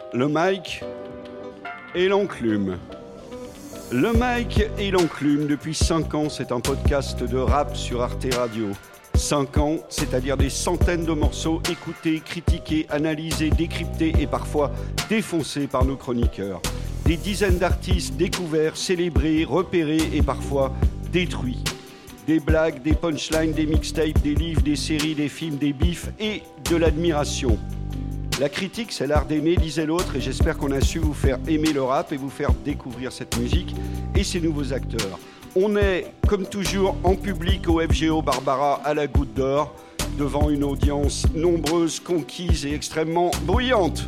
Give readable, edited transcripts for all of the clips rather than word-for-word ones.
Le mic et l'enclume. Le mic et l'enclume, depuis 5 ans, c'est un podcast de rap sur Arte Radio. 5 ans, c'est-à-dire des centaines de morceaux écoutés, critiqués, analysés, décryptés et parfois défoncés par nos chroniqueurs. Des dizaines d'artistes découverts, célébrés, repérés et parfois détruits. Des blagues, des punchlines, des mixtapes, des livres, des séries, des films, des bifs et de l'admiration. La critique, c'est l'art d'aimer, disait l'autre, et j'espère qu'on a su vous faire aimer le rap et vous faire découvrir cette musique et ses nouveaux acteurs. On est, comme toujours, en public au FGO Barbara à la Goutte d'Or, devant une audience nombreuse, conquise et extrêmement bruyante.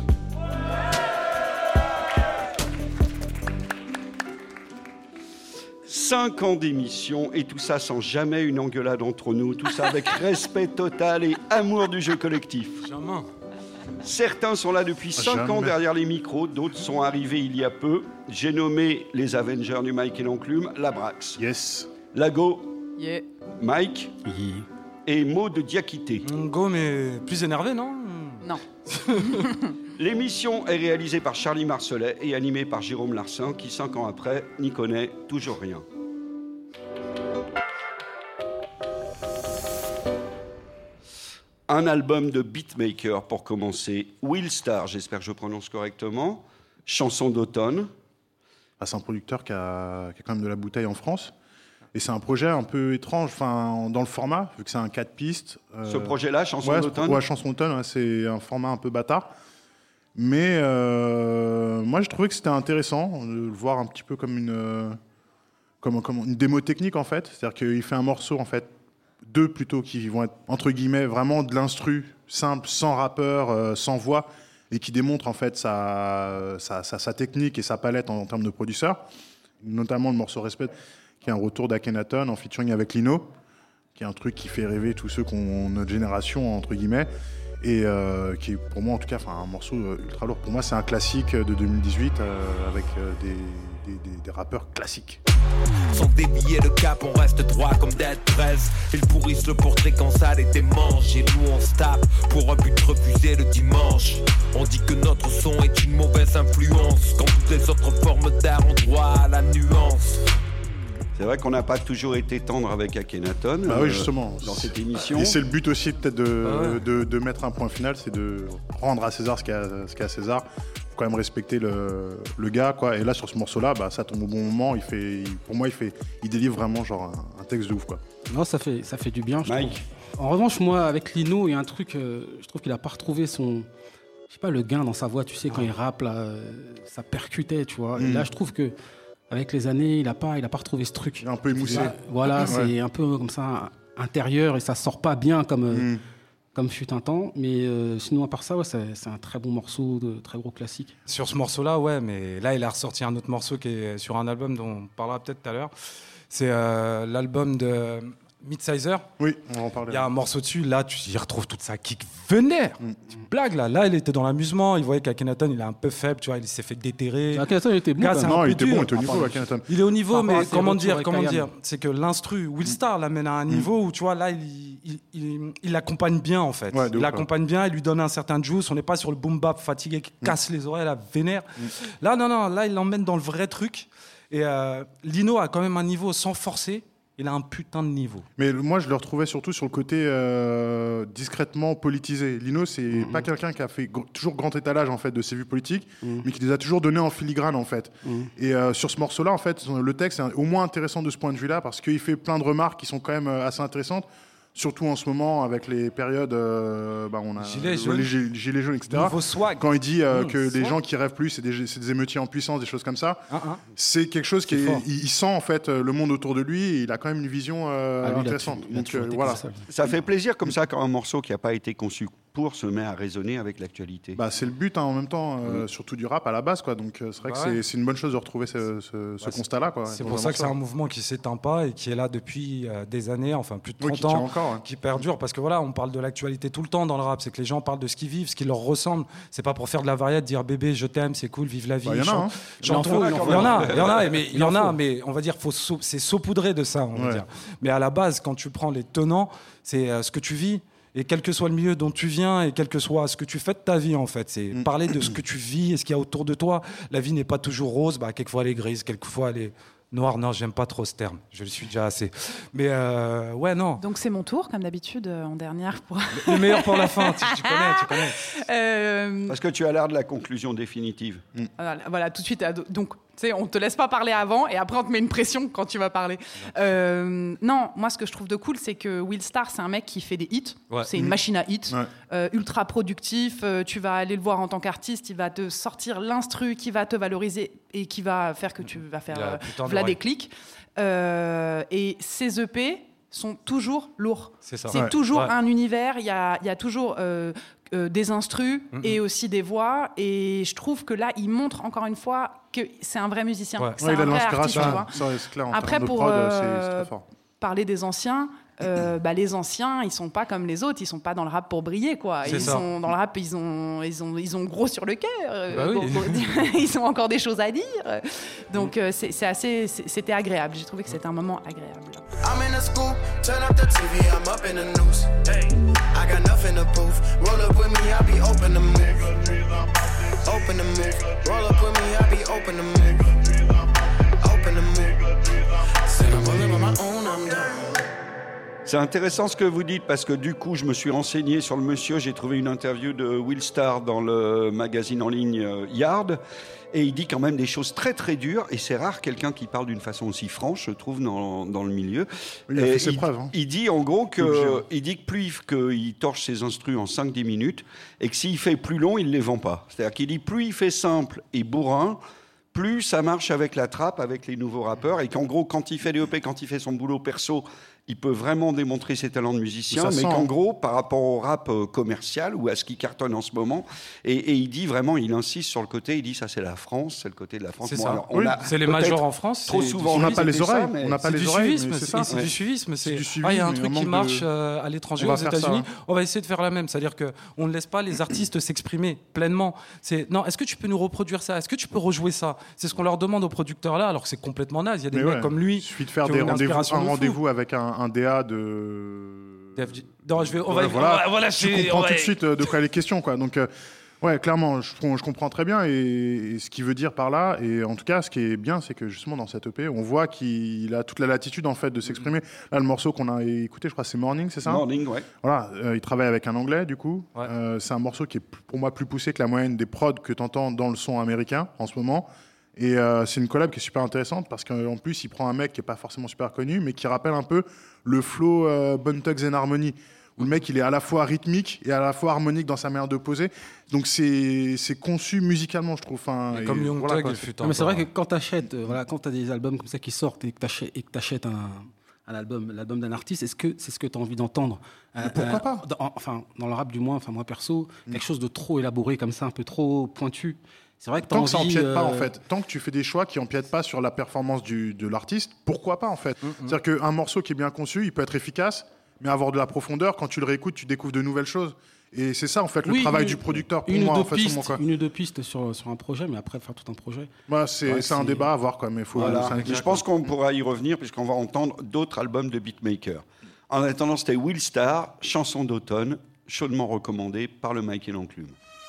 5 ans d'émission et tout ça sans jamais une engueulade entre nous, tout ça avec respect total et amour du jeu collectif. Jamais. Certains sont là depuis 5 ans derrière les micros, d'autres sont arrivés il y a peu. J'ai nommé les Avengers du Mike et l'enclume, Labrax, Yes. Lago, Yeah. Mike et Maud de Diakité. Go, mais plus énervé, non? Non. L'émission est réalisée par Charlie Marcelet et animée par Jérôme Larsin, qui 5 ans après n'y connaît toujours rien. Un album de beatmaker pour commencer. Will Star, j'espère que je prononce correctement. Chanson d'automne. C'est un producteur qui a quand même de la bouteille en France. Et c'est un projet un peu étrange dans le format, vu que c'est un 4 pistes. Ce projet-là, Chanson d'automne. Ouais, Chanson d'automne, ouais, c'est un format un peu bâtard. Mais moi, je trouvais que c'était intéressant de le voir un petit peu comme une démo technique, en fait. C'est-à-dire qu'il fait un morceau, en fait, 2 plutôt, qui vont être, entre guillemets, vraiment de l'instru simple, sans rappeur, sans voix, et qui démontre, en fait, sa technique et sa palette en termes de producteur. Notamment le morceau Respect, qui est un retour d'Akhenaton en featuring avec Lino, qui est un truc qui fait rêver tous ceux qui ont notre génération, entre guillemets, et qui est pour moi en tout cas un morceau ultra lourd. Pour moi, c'est un classique de 2018 avec des rappeurs classiques. Sans dévier le cap, on reste droit comme Dead Press. Ils pourrissent le portrait quand ça les mange. Et nous on se tape pour un but refusé le dimanche. On dit que notre son est une mauvaise influence, quand toutes les autres formes d'art ont droit à la nuance. C'est vrai qu'on n'a pas toujours été tendre avec Akhenaton oui, justement. Dans cette émission. Et c'est le but aussi peut-être de mettre un point final, c'est de rendre à César ce qu'il y a à César. Faut quand même respecter le gars, quoi. Et là sur ce morceau-là, ça tombe au bon moment. Pour moi, il délivre vraiment genre un texte de ouf, quoi. Non, ça fait du bien, je Mike. trouve. En revanche, moi, avec Lino, il y a un truc, je trouve qu'il a pas retrouvé son, je sais pas, le gain dans sa voix. Tu sais, quand il rappe là, ça percutait, tu vois. Et là, je trouve que avec les années, il a pas retrouvé ce truc. Il est un peu émoussé. Voilà, c'est un peu comme ça intérieur et ça sort pas bien comme fut un temps. Mais sinon, à part ça, ouais, c'est un très bon morceau, de très gros classique. Sur ce morceau-là, ouais, mais là, il a ressorti un autre morceau qui est sur un album dont on parlera peut-être tout à l'heure. C'est l'album de Midsizer. Oui, on va en parler. Il y a un morceau dessus, là, tu y retrouves toute sa kick vénère. Tu blagues, là. Là, il était dans l'amusement. Il voyait qu'Akhenaton, il est un peu faible, tu vois, il s'est fait déterrer. Akhenaton, il était bon. Gars, c'est Non, un il peu était dur. bon, il était au niveau, Akhenaton. Il est au niveau, Par rapport mais à ses comment retours dire, avec c'est que l'instru, Will Star l'amène à un niveau où, tu vois, là, il l'accompagne bien, en fait. Ouais, de Il ouf, l'accompagne bien, il lui donne un certain juice. On n'est pas sur le boom bap fatigué qui casse les oreilles, là, vénère. Là, non, là, il l'emmène dans le vrai truc. Et Lino a quand même un niveau sans forcer. Il a un putain de niveau. Mais moi, je le retrouvais surtout sur le côté discrètement politisé. Lino, c'est pas quelqu'un qui a fait toujours grand étalage en fait de ses vues politiques, mais qui les a toujours données en filigrane en fait. Et sur ce morceau-là, en fait, le texte est au moins intéressant de ce point de vue-là parce qu'il fait plein de remarques qui sont quand même assez intéressantes. Surtout en ce moment avec les périodes, on a les gilets jaunes, etc. Niveau swag. Quand il dit que les gens qui rêvent plus, c'est des émeutiers en puissance, des choses comme ça. C'est quelque chose qui il sent en fait le monde autour de lui. Et il a quand même une vision intéressante. Donc voilà. Ça fait plaisir comme ça quand un morceau qui n'a pas été conçu pour se met à résonner avec l'actualité. C'est le but en même temps, surtout du rap à la base, quoi. Donc c'est vrai que c'est une bonne chose de retrouver ce constat-là, quoi. C'est pour ça que c'est un mouvement qui s'éteint pas et qui est là depuis des années, enfin plus de 30 ans, qui perdure. Parce que voilà, on parle de l'actualité tout le temps dans le rap. C'est que les gens parlent de ce qu'ils vivent, ce qui leur ressemble. C'est pas pour faire de la variette, dire bébé, je t'aime, c'est cool, vive la vie. Il y en a. Il y en a, mais on va dire, c'est saupoudré de ça, on va dire. Mais à la base, quand tu prends les tenants, c'est ce que tu vis. Et quel que soit le milieu dont tu viens et quel que soit ce que tu fais de ta vie, en fait. C'est parler de ce que tu vis et ce qu'il y a autour de toi. La vie n'est pas toujours rose. Quelquefois, elle est grise. Quelquefois, elle est noire. Non, j'aime pas trop ce terme. Je le suis déjà assez. Mais ouais, non. Donc, c'est mon tour, comme d'habitude, en dernière. Le meilleur pour la fin. Tu connais. Parce que tu as l'air de la conclusion définitive. Voilà, tout de suite. Donc, tu sais, on te laisse pas parler avant et après, on te met une pression quand tu vas parler. Non, moi, ce que je trouve de cool, c'est que Will Starr, c'est un mec qui fait des hits. Ouais. C'est une machine à hits. Ouais. Ultra productif. Tu vas aller le voir en tant qu'artiste. Il va te sortir l'instru qui va te valoriser et qui va faire que tu vas faire des clics. Et ces EP sont toujours lourds. C'est toujours un univers. Il y a toujours des instrus et aussi des voix. Et je trouve que là, il montre encore une fois que c'est un vrai musicien. Ouais. C'est un vrai artiste. C'est clair, après, pour prod, c'est très fort. Parler des anciens, les anciens, ils sont pas comme les autres, ils sont pas dans le rap pour briller, quoi. Sont dans le rap, ils ont gros sur le cœur. Ils ont encore des choses à dire. Donc c'était agréable. J'ai trouvé que c'était un moment agréable. I'm in the school, turn up the TV, I'm up in the news. I got nothing to prove. Roll up with me, I'll be open to move. Open to move. Roll up with me, I'll be open to move. Open to move. Said I'm rolling on my own, I'm done. C'est intéressant ce que vous dites parce que du coup, je me suis renseigné sur le monsieur. J'ai trouvé une interview de Will Starr dans le magazine en ligne Yard. Et il dit quand même des choses très très dures. Et c'est rare quelqu'un qui parle d'une façon aussi franche, je trouve, dans le milieu. Il a fait ses preuves. Hein. Il dit en gros que plus qu'il torche ses instrus en 5-10 minutes et que s'il fait plus long, il ne les vend pas. C'est-à-dire qu'il dit plus il fait simple et bourrin, plus ça marche avec la trappe, avec les nouveaux rappeurs. Et qu'en gros, quand il fait des EP, quand il fait son boulot perso, il peut vraiment démontrer ses talents de musicien, mais qu'en gros, par rapport au rap commercial ou à ce qui cartonne en ce moment, et il dit vraiment, il insiste sur le côté, il dit ça c'est la France, c'est le côté de la France. C'est ça. C'est les majors en France. Trop souvent, on n'a pas les oreilles. On n'a pas les oreilles. C'est du suivisme. Il y a un truc qui marche à l'étranger, aux États-Unis. On va essayer de faire la même, c'est-à-dire que on ne laisse pas les artistes s'exprimer pleinement. Non, est-ce que tu peux nous reproduire ça ? Est-ce que tu peux rejouer ça ? C'est ce qu'on leur demande aux producteurs là, alors que c'est complètement naze. Il y a des mecs comme lui. Il suffit de faire un rendez-vous avec un DA de. Non, je comprends tout de suite de quoi les questions, quoi. Donc, clairement, je comprends très bien et ce qu'il veut dire par là. Et en tout cas, ce qui est bien, c'est que justement dans cette EP, on voit qu'il a toute la latitude en fait de s'exprimer. Là, le morceau qu'on a écouté, je crois, c'est Morning, c'est ça ? Morning, ouais. Voilà, il travaille avec un anglais, du coup. Ouais. C'est un morceau qui est pour moi plus poussé que la moyenne des prods que tu entends dans le son américain en ce moment. Et c'est une collab qui est super intéressante parce qu'en plus, il prend un mec qui n'est pas forcément super connu, mais qui rappelle un peu le flow Bone Thugs and Harmony, où le mec, il est à la fois rythmique et à la fois harmonique dans sa manière de poser. Donc, c'est conçu musicalement, je trouve. Comme Young Thug, il fut un mais c'est vrai que quand tu achètes, quand tu as des albums comme ça qui sortent et que tu achètes l'album d'un artiste, est-ce que c'est ce que tu as envie d'entendre ? Pourquoi pas ? Dans le rap, du moins, moi perso, quelque chose de trop élaboré comme ça, un peu trop pointu. C'est vrai que tant que ça empiète pas, en fait. Tant que tu fais des choix qui empiètent pas sur la performance de l'artiste, pourquoi pas, en fait ? C'est-à-dire qu'un morceau qui est bien conçu, il peut être efficace, mais avoir de la profondeur. Quand tu le réécoutes, tu découvres de nouvelles choses. Et c'est ça, en fait, le travail du producteur pour moi. Une ou deux pistes sur un projet, mais après, faire tout un projet. C'est un débat à voir, quoi. Mais je pense qu'on pourra y revenir, puisqu'on va entendre d'autres albums de beatmakers. En attendant, c'était Will Starr, Chanson d'automne, chaudement recommandé par le Mike et l'Enclume.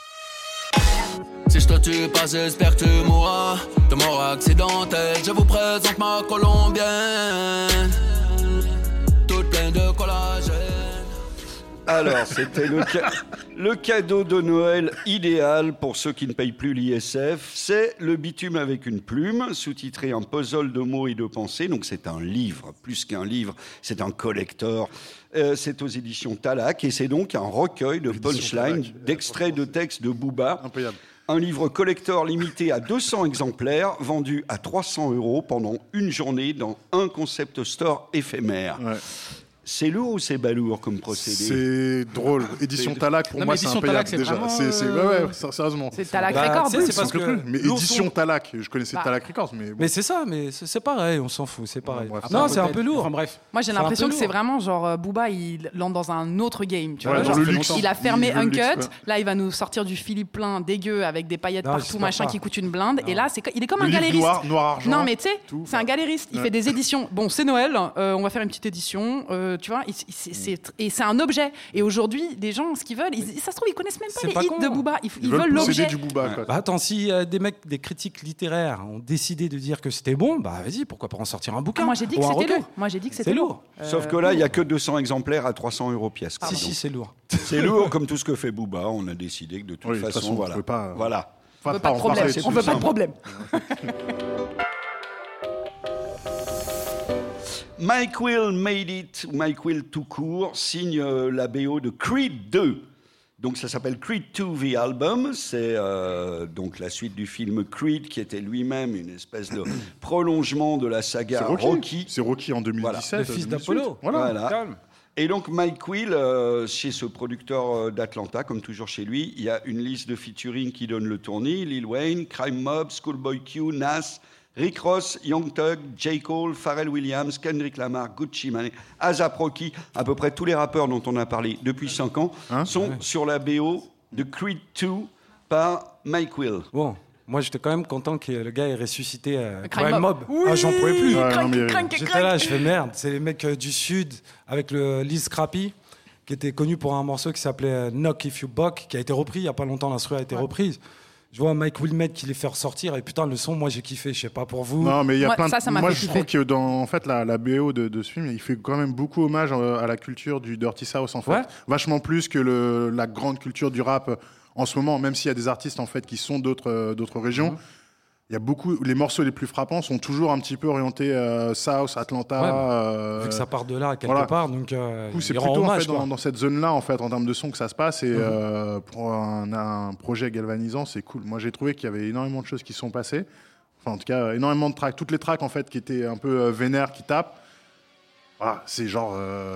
Si je te tue pas, j'espère que tu mourras de mort accidentelle. Je vous présente ma colombienne, toute pleine de collagène. Alors, c'était le cadeau de Noël idéal pour ceux qui ne payent plus l'ISF. C'est le bitume avec une plume, sous-titré Un puzzle de mots et de pensées. Donc, c'est un livre, plus qu'un livre, c'est un collector. C'est aux éditions Talac et c'est donc un recueil de punchlines, d'extraits de textes de Booba. Incroyable. Un livre collector limité à 200 exemplaires, vendu à 300 € pendant une journée dans un concept store éphémère. Ouais. C'est lourd ou c'est balourd comme procédé ? C'est drôle. Édition Talac, pour moi, c'est impayable déjà. Sérieusement. C'est Talac Records. C'est parce que mais édition Talac, je connaissais Talac Records. Mais c'est ça, mais c'est pareil, on s'en fout, c'est pareil. Non, c'est un peu lourd. Bref. Moi, j'ai l'impression que c'est vraiment genre Booba, il entre dans un autre game. Tu vois, genre le luxe. Il a fermé Uncut. Là, il va nous sortir du Philippe plein dégueu avec des paillettes partout, machin, qui coûte une blinde. Et là, il est comme un galériste. Noir, argent. Non, mais tu sais, c'est un galériste. Il fait des éditions. Bon, c'est Noël, on va faire une petite édition. tu vois, et c'est un objet. Et aujourd'hui, les gens, ce qu'ils veulent, ça se trouve, ils connaissent même pas les hits de Booba. Ils veulent l'objet. Du Booba, quoi. Bah attends, si des critiques littéraires ont décidé de dire que c'était bon, bah vas-y, pourquoi pas en sortir un bouquin. Moi j'ai dit que c'était lourd. Moi j'ai dit que c'était lourd. Sauf que là, il y a que 200 exemplaires à 300 € pièce. Si, c'est lourd. C'est lourd, comme tout ce que fait Booba. On a décidé que de toute façon, voilà. Voilà. On veut pas de problème. On veut pas de problème. Mike Will Made It, ou Mike Will tout court, signe la BO de Creed 2. Donc ça s'appelle Creed 2 The Album. C'est donc la suite du film Creed, qui était lui-même une espèce de prolongement de la saga Rocky. C'est Rocky en 2017. Voilà. Le fils d'Apollo. Voilà. Et donc Mike Will, chez ce producteur d'Atlanta, comme toujours chez lui, il y a une liste de featuring qui donne le tournis. Lil Wayne, Crime Mob, Schoolboy Q, Nas, Rick Ross, Young Thug, J. Cole, Pharrell Williams, Kendrick Lamar, Gucci Mane, A$AP Rocky, à peu près tous les rappeurs dont on a parlé depuis 5 ans sont sur la BO de Creed 2 par Mike Will. Bon, moi j'étais quand même content que le gars ait ressuscité Crime Mob. Oui, j'en pouvais plus. J'étais là, je fais merde. C'est les mecs du Sud avec le Lil Scrappy, qui était connu pour un morceau qui s'appelait Knock If You Buck, qui a été repris il y a pas longtemps. L'instru a été reprise. Je vois Mike Wilmette qui les fait ressortir et putain le son, moi j'ai kiffé, je sais pas pour vous. Non mais il y a plein de... Moi je trouve que dans en fait la BO de ce film, il fait quand même beaucoup hommage à la culture du Dirty South en fait, vachement plus que la grande culture du rap en ce moment, même s'il y a des artistes en fait qui sont d'autres régions. Il y a beaucoup, les morceaux les plus frappants sont toujours un petit peu orientés South, Atlanta. Vu que ça part de là quelque part, donc c'est plutôt hommage, en fait, dans cette zone-là en fait en termes de son que ça se passe. Et pour un projet galvanisant, c'est cool. Moi, j'ai trouvé qu'il y avait énormément de choses qui sont passées. Enfin, en tout cas, énormément de tracks. Toutes les tracks en fait qui étaient un peu vénères, qui tapent. Voilà, c'est genre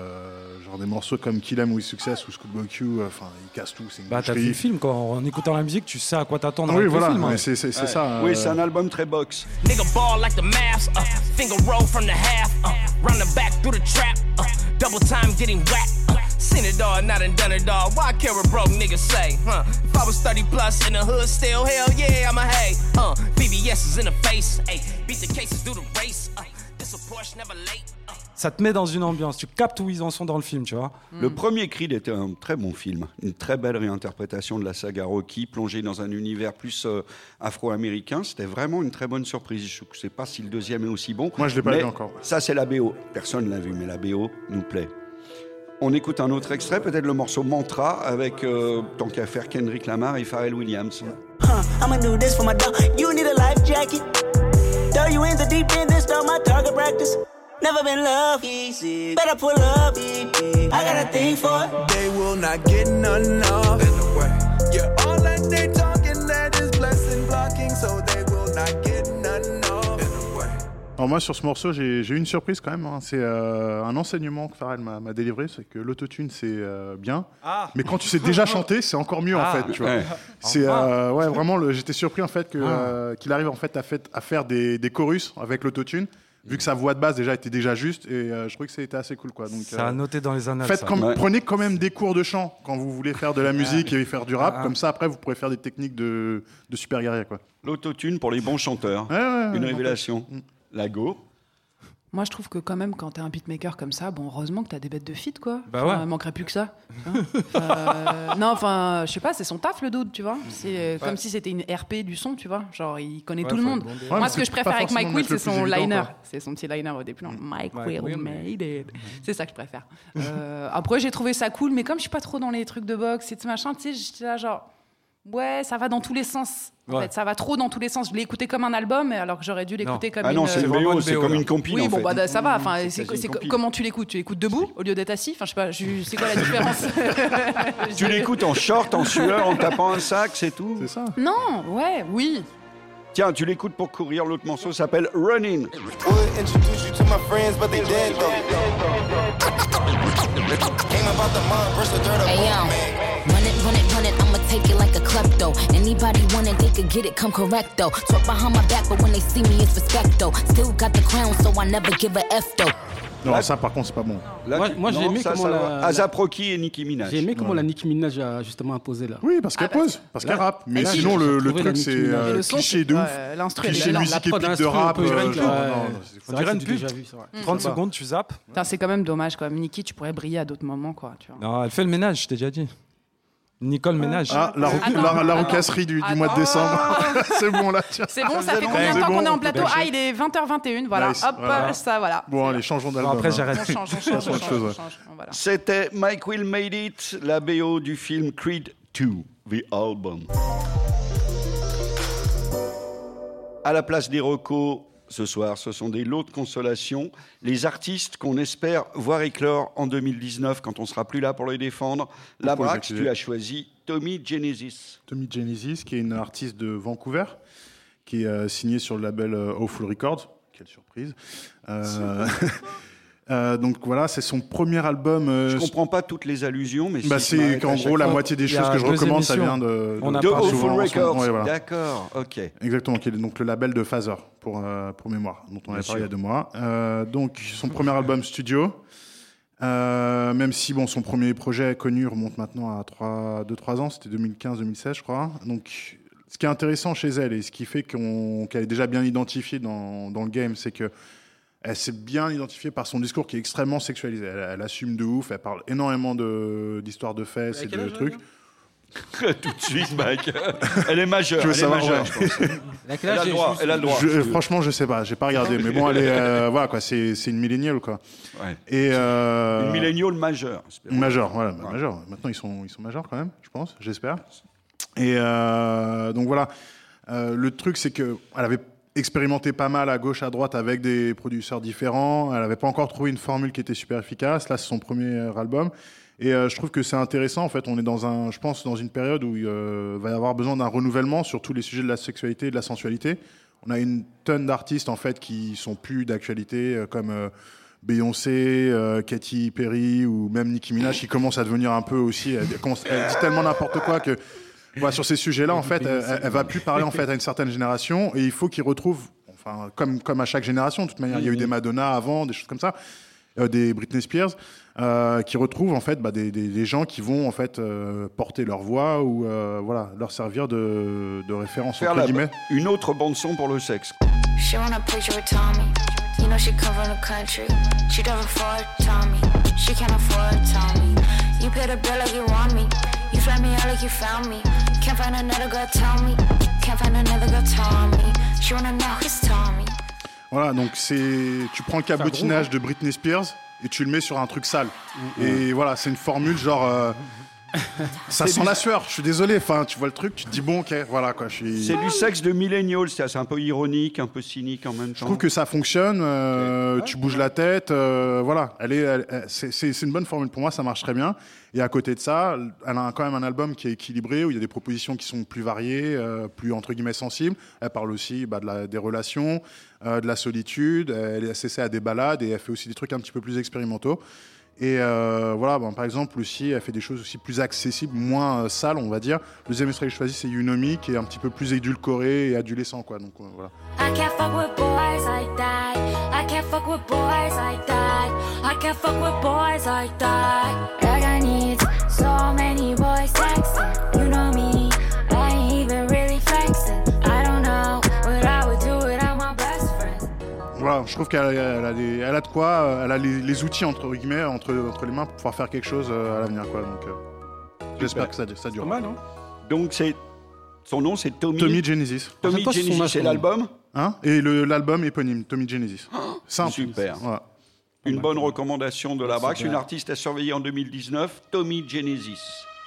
des morceaux comme Kill 'Em With Success ou Schoolboy Q, enfin ils cassent tout, c'est une t'as vu le film quoi, en écoutant la musique tu sais à quoi t'attendre. Oui voilà, le film, mais c'est ça. Oui, c'est un album très box. Nigga ball like the Mavs, finger roll from the half, run the back through the trap, double time getting whacked. Seen it all, not and done it all. Why care what broke niggas say? If I was 30 plus in the hood, still hell yeah, I'm a hey. VVS is in the face, hey. Beat the cases, do the race. This a Porsche, never late. Ça te met dans une ambiance, tu captes où ils en sont dans le film, tu vois. Le premier Creed était un très bon film, une très belle réinterprétation de la saga Rocky, plongée dans un univers plus afro-américain. C'était vraiment une très bonne surprise. Je ne sais pas si le deuxième est aussi bon. Moi, je l'ai pas vu encore. Ça, c'est la BO. Personne ne l'a vu, mais la BO nous plaît. On écoute un autre extrait, peut-être le morceau Mantra, avec, tant qu'à faire, Kendrick Lamar et Pharrell Williams. I'ma do this for my dog. You need a life jacket. Throw you in the deep end, this start my target practice. Never been love easy. Better pull up. I got a thing for it. They will not get none off. In the way. Yeah, all that they talking, that is blessing blocking, so they will not get none off. In the way. Alors moi sur ce morceau j'ai eu une surprise quand même. Hein. C'est un enseignement que Pharrell m'a délivré, c'est que l'autotune c'est bien, mais quand tu sais déjà chanter c'est encore mieux en fait. Tu vois. C'est vraiment j'étais surpris en fait qu'il arrive en fait à faire des chorus avec l'autotune. Vu que sa voix de base déjà était déjà juste et je trouvais que c'était assez cool quoi. Donc ça a noté dans les annales. Prenez quand même des cours de chant quand vous voulez faire de la musique et faire du rap, comme ça après vous pourrez faire des techniques de super guerrier quoi. L'autotune pour les bons chanteurs, une révélation. La go. Moi, je trouve que quand même, quand t'es un beatmaker comme ça, bon, heureusement que t'as des bêtes de feat, quoi. Bah ouais. Il manquerait plus que ça. Non, enfin, je sais pas, c'est son taf, le dude, tu vois. C'est comme si c'était une RP du son, tu vois. Genre, il connaît tout le monde. Moi, ce que je préfère avec Mike Will, c'est son liner. C'est son petit liner au début. Mike Will made it. C'est ça que je préfère. Après, j'ai trouvé ça cool, mais comme je suis pas trop dans les trucs de boxe et tout machin, tu sais, j'étais là, genre... Ouais, ça va dans tous les sens. En fait, ça va trop dans tous les sens. Je l'ai écouté comme un album, alors que j'aurais dû l'écouter comme une... Ah non, c'est une BO, c'est comme une compile. Oui, bon, en fait. bah ça va. Enfin, comment tu l'écoutes ? Tu l'écoutes debout au lieu d'être assis ? Enfin, je sais pas. C'est quoi la différence ? Tu l'écoutes en short, en sueur, en tapant un sac, c'est tout. C'est ça. Non, oui. Tiens, tu l'écoutes pour courir. L'autre morceau s'appelle Running. Run it, I'ma take it like a klepto. Anybody want it, they could get it, come correct though. Talk behind my back, but when they see me, it's respect though. Still got the crown, so I never give a F though. Non, ça par contre c'est pas bon. Là, moi j'ai aimé comment A$AP Rocky et Nicki Minaj. J'ai aimé comment la Nicki Minaj a justement imposé là. Oui, parce qu'elle pose, parce qu'elle rappe. Mais sinon le truc c'est cliché de ouf. Cliché musique épique de rap. On dirait une pub. 30 secondes, tu zappes. C'est quand même dommage quoi. Nicki, tu pourrais briller à d'autres moments quoi. Non, elle fait le ménage, je t'ai déjà dit. Nicole Ménage. Ah, la recasserie du mois de décembre. C'est bon là. C'est bon, ça fait combien de temps qu'on est en plateau ? Ah, il est 20h21, voilà. Nice. Hop, voilà. Ça, voilà. Bon, allez, changeons d'album. Bon, après, j'arrête. On change. Voilà. C'était Mike Will Made It, la BO du film Creed 2, The Album. À la place des recos, ce soir, ce sont des lots de consolation. Les artistes qu'on espère voir éclore en 2019, quand on sera plus là pour les défendre. Labrax, tu as choisi Tommy Genesis. Tommy Genesis, qui est une artiste de Vancouver, qui est signée sur le label Awful Records. Quelle surprise. Donc voilà, c'est son premier album. Je comprends pas toutes les allusions, mais c'est qu'en gros la moitié des choses que je recommande, ça vient de Awful Records. Ouais, voilà. D'accord, ok. Exactement, qui est donc le label de Phaser pour mémoire, dont on avait parlé il y a 2 mois. Donc son premier album studio, même si son premier projet connu remonte maintenant à 2-3 ans, c'était 2015-2016 je crois. Donc ce qui est intéressant chez elle et ce qui fait qu'elle est déjà bien identifiée dans le game, c'est que elle s'est bien identifiée par son discours qui est extrêmement sexualisé. Elle assume de ouf, elle parle énormément d'histoires de fesses et de trucs. Tout de suite, Mike. Elle est majeure. Tu veux savoir, je pense. Elle a le droit. Franchement, je sais pas, j'ai pas regardé. Mais bon, elle est, voilà, quoi, c'est une milléniale, quoi. Ouais. Et une milléniale majeure. Majeure, voilà, majeure. Maintenant, ils sont majeurs quand même, je pense, j'espère. Et donc voilà. Le truc, c'est qu'elle avait expérimenté pas mal à gauche, à droite avec des producteurs différents. Elle n'avait pas encore trouvé une formule qui était super efficace. Là, c'est son premier album. Et je trouve que c'est intéressant. En fait, on est je pense, dans une période où il va y avoir besoin d'un renouvellement sur tous les sujets de la sexualité et de la sensualité. On a une tonne d'artistes, en fait, qui sont plus d'actualité, comme Beyoncé, Katy Perry ou même Nicki Minaj, qui commence à devenir un peu aussi... Elle dit tellement n'importe quoi que... Voilà, sur ces sujets-là, en fait, elle va plus parler en fait à une certaine génération, et il faut qu'ils retrouvent, enfin, comme à chaque génération, de toute manière, il y a eu des Madonna avant, des choses comme ça, des Britney Spears, qui retrouvent en fait des gens qui vont en fait porter leur voix ou voilà, leur servir de référence entre guillemets. Une autre bande son pour le sexe. She wanna picture with Tommy. You know she come from the country. She don't afford Tommy. She can't afford Tommy. You pay the bill like you want me. You fly me out like you found me. Can't find another girl, tell me. Can't find another girl, Tommy. She wanna know who's Tommy. Voilà, donc tu prends le cabotinage de Britney Spears et tu le mets sur un truc sale. Et voilà, c'est une formule genre... ça sent la sueur, je suis désolé. Enfin, tu vois le truc, tu te dis bon, ok, voilà quoi. C'est du sexe de millennial, c'est un peu ironique, un peu cynique en même temps. Je trouve que ça fonctionne. Tu bouges la tête, voilà. C'est une bonne formule pour moi, ça marche très bien. Et à côté de ça, elle a quand même un album qui est équilibré où il y a des propositions qui sont plus variées, plus entre guillemets sensibles. Elle parle aussi des relations, de la solitude. Elle s'essaie à des balades et elle fait aussi des trucs un petit peu plus expérimentaux. Et voilà, par exemple aussi, elle fait des choses aussi plus accessibles, moins sales, on va dire. Le deuxième extrait que je choisis, c'est Unomi, qui est un petit peu plus édulcoré et adolescent, quoi. Donc voilà. I can't fuck with boys like that. I can't fuck with boys like that. I can't fuck with boys like that. Like I need so many boys texting. You know me, I ain't even really flexing. I don't know what I would do without my best friend. Voilà, je trouve qu'elle a de quoi, elle a les outils entre guillemets entre les mains pour pouvoir faire quelque chose à l'avenir, quoi. Donc j'espère que ça dure. Pas mal, hein. Donc son nom c'est Tommy Genesis. Tommy Genesis, c'est l'album. Hein, et l'album éponyme, Tommy Genesis. Simple. Super. Voilà. Une bonne recommandation de Labrax, une artiste à surveiller en 2019, Tommy Genesis.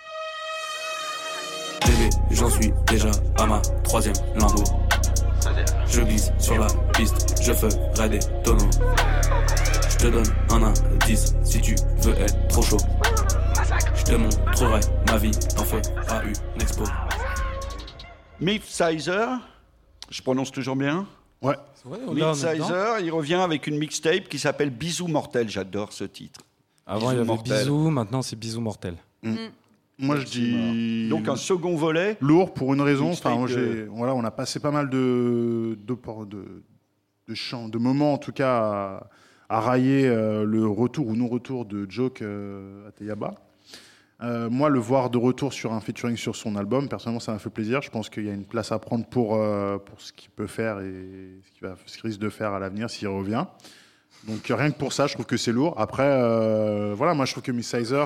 Bébé, j'en suis déjà à ma 3e Lambo. Je glisse sur la piste, je ferai des tonneaux. Je te donne un indice si tu veux être trop chaud. Je te montrerai ma vie, t'en feras une expo. Myth Sizer, je prononce toujours bien. Ouais. Myth Sizer, il revient avec une mixtape qui s'appelle Bisous Mortel. J'adore ce titre. Avant, il y avait Bisous, maintenant c'est Bisous Mortel. Moi, je dis... Donc, un second volet. Lourd, pour une raison. Enfin, voilà, on a passé pas mal de chants, de moments, en tout cas, railler le retour ou non-retour de Joke à Teyaba. Moi, le voir de retour sur un featuring sur son album, personnellement, ça m'a fait plaisir. Je pense qu'il y a une place à prendre pour ce qu'il peut faire et ce qu'il risque de faire à l'avenir s'il revient. Donc rien que pour ça, je trouve que c'est lourd. Après, moi, je trouve que Midsizer...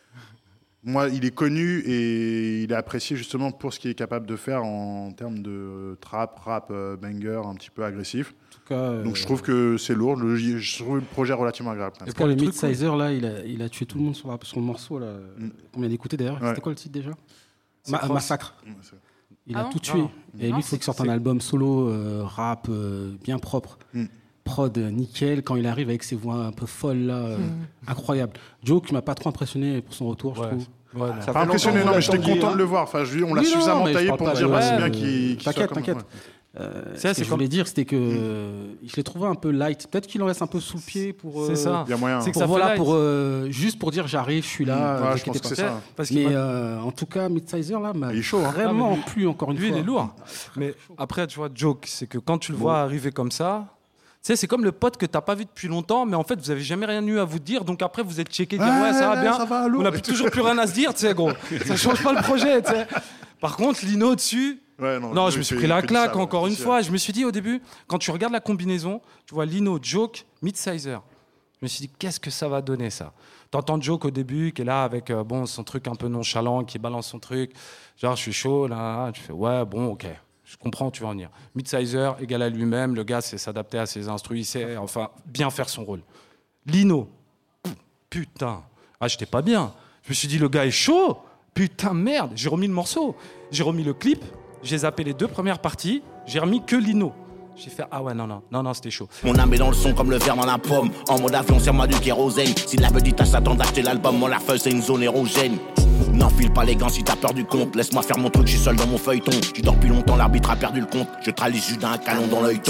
Moi, il est connu et il est apprécié justement pour ce qu'il est capable de faire en termes de trap, rap, banger, un petit peu agressif. En tout cas, donc je trouve que c'est lourd. Je trouve le projet relativement agréable. Est-ce que le Midsizer, là, il a tué tout le monde sur le morceau là, qu'on vient d'écouter d'ailleurs. C'était quoi le titre déjà? Massacre. Il a tout tué. Et lui, il faut qu'il sorte un album solo, rap, bien propre. Prod nickel, quand il arrive avec ses voix un peu folles là, incroyable. Joke m'a pas trop impressionné pour son retour, je trouve. Ouais, ça pas impressionné, non, mais j'étais content de le voir. Enfin, on l'a suffisamment taillé pour me dire c'est bien qu'il t'inquiète, t'inquiète. Ce que je voulais dire, c'était que je l'ai trouvé un peu light. Peut-être qu'il en laisse un peu sous le pied pour. C'est ça. Il y a moyen. C'est que ça juste pour dire j'arrive, je suis là. Je pense que c'est ça. Mais en tout cas, Midsizer là m'a vraiment plu encore une fois. Lui, il est lourd. Mais après, tu vois, Joke, c'est que quand tu le vois arriver comme ça. Tu sais, c'est comme le pote que t'as pas vu depuis longtemps, mais en fait, vous avez jamais rien eu à vous dire. Donc après, vous êtes checké, dire ouais, ça va bien. Ça va, on n'a toujours plus rien à se dire, tu sais, gros. Ça change pas le projet, tu sais. Par contre, Lino dessus. Non, je me suis pris la claque encore une fois. Je me suis dit au début, quand tu regardes la combinaison, tu vois Lino, Joke, Midsizer. Je me suis dit, qu'est-ce que ça va donner ça? T'entends Joke au début, qui est là avec son truc un peu nonchalant, qui balance son truc. Genre, je suis chaud, là. Tu fais ouais, bon, ok. Je comprends, tu vas en venir. Midsizer, égal à lui-même, le gars sait s'adapter à ses instrus, il sait bien faire son rôle. Lino, putain, j'étais pas bien. Je me suis dit, le gars est chaud, putain, merde. J'ai remis le morceau, j'ai remis le clip, j'ai zappé les 2 premières parties, j'ai remis que Lino. J'ai fait ah ouais, non, c'était chaud. Mon âme est dans le son comme le verre dans la pomme. En mode avion, serre-moi du kérosène. Si la vedette s'attend d'acheter l'album, mon la feuille c'est une zone érogène. N'enfile pas les gants si t'as peur du compte. Laisse-moi faire mon truc, je suis seul dans mon feuilleton. Tu dors depuis longtemps, l'arbitre a perdu le compte. Je tralise juste d'un canon dans l'œilleton.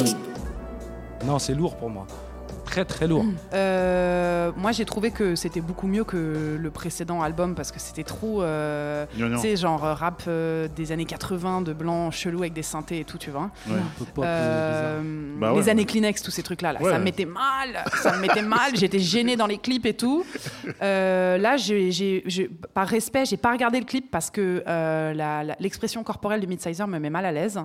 Non, c'est lourd pour moi. Très très lourd. Moi j'ai trouvé que c'était beaucoup mieux que le précédent album parce que c'était trop tu sais genre rap des années 80 de blanc chelou avec des synthés et tout, tu vois. Un peu pop, les années Kleenex, tous ces trucs là. Ça me mettait mal, j'étais gênée dans les clips et tout. Là par respect, j'ai pas regardé le clip parce que l'expression corporelle de Midsizer me met mal à l'aise.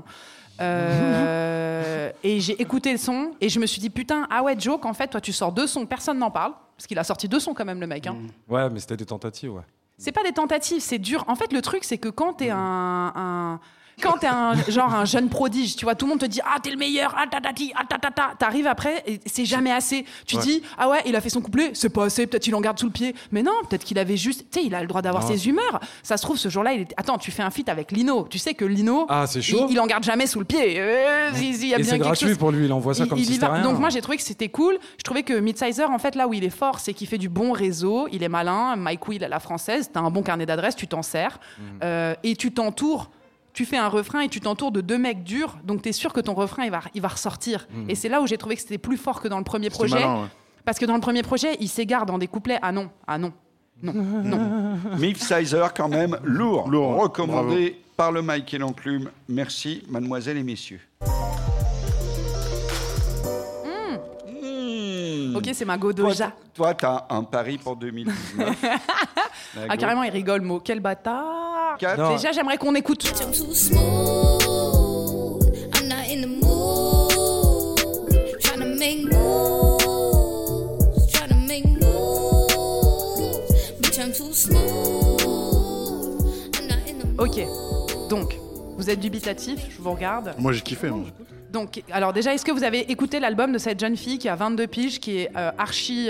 Et j'ai écouté le son et je me suis dit putain, ah ouais, Joke, en fait toi tu sors 2 sons, personne n'en parle parce qu'il a sorti 2 sons quand même, le mec hein. Ouais, mais c'était des tentatives, ouais. C'est pas des tentatives, c'est dur. En fait le truc c'est que quand t'es quand t'es un jeune prodige, tu vois, tout le monde te dit ah t'es le meilleur, ah tatati, ah tatata. T'arrives après et c'est jamais assez. Tu dis ah ouais il a fait son couplet, c'est pas assez, peut-être il en garde sous le pied. Mais non, peut-être qu'il avait juste, tu sais, il a le droit d'avoir ses humeurs. Ça se trouve ce jour-là attends, tu fais un feat avec Lino. Tu sais que Lino, c'est chaud. Il en garde jamais sous le pied. Y a et bien c'est gratuit chose. Pour lui, il envoie ça comme si c'était rien. Donc moi j'ai trouvé que c'était cool. Je trouvais que Midsizer en fait là où il est fort, c'est qu'il fait du bon réseau, il est malin. Mike Will à la française, t'as un bon carnet d'adresses, tu t'en sers et tu t'entoures. Tu fais un refrain et tu t'entoures de 2 mecs durs, donc t'es sûr que ton refrain il va ressortir. Et c'est là où j'ai trouvé que c'était plus fort que dans le premier projet, malin, ouais. Parce que dans le premier projet, il s'égare dans des couplets. Ah non. Midsizer quand même lourd. Recommandé par le Mike et l'Enclume. Merci, mademoiselles et messieurs. Ok, c'est ma Godoja. Toi, t'as un pari pour 2019. Carrément, il rigole, Mo. Quel bâtard. Déjà, j'aimerais qu'on écoute. Ok, donc, vous êtes dubitatif, je vous regarde. Moi, j'ai kiffé. Donc, alors déjà, est-ce que vous avez écouté l'album de cette jeune fille qui a 22 piges, qui est archi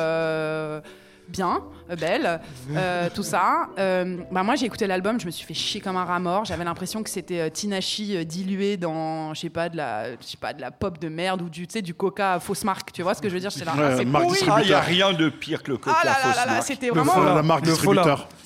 bien, belle, tout ça. Moi, j'ai écouté l'album, je me suis fait chier comme un rat mort. J'avais l'impression que c'était Tinashe dilué dans, je sais pas, de la pop de merde ou du coca fausse marque. Tu vois ce que je veux dire? C'est là, c'est pourri. Il y a rien de pire que le coca fausse marque. C'était vraiment la marque distributeur.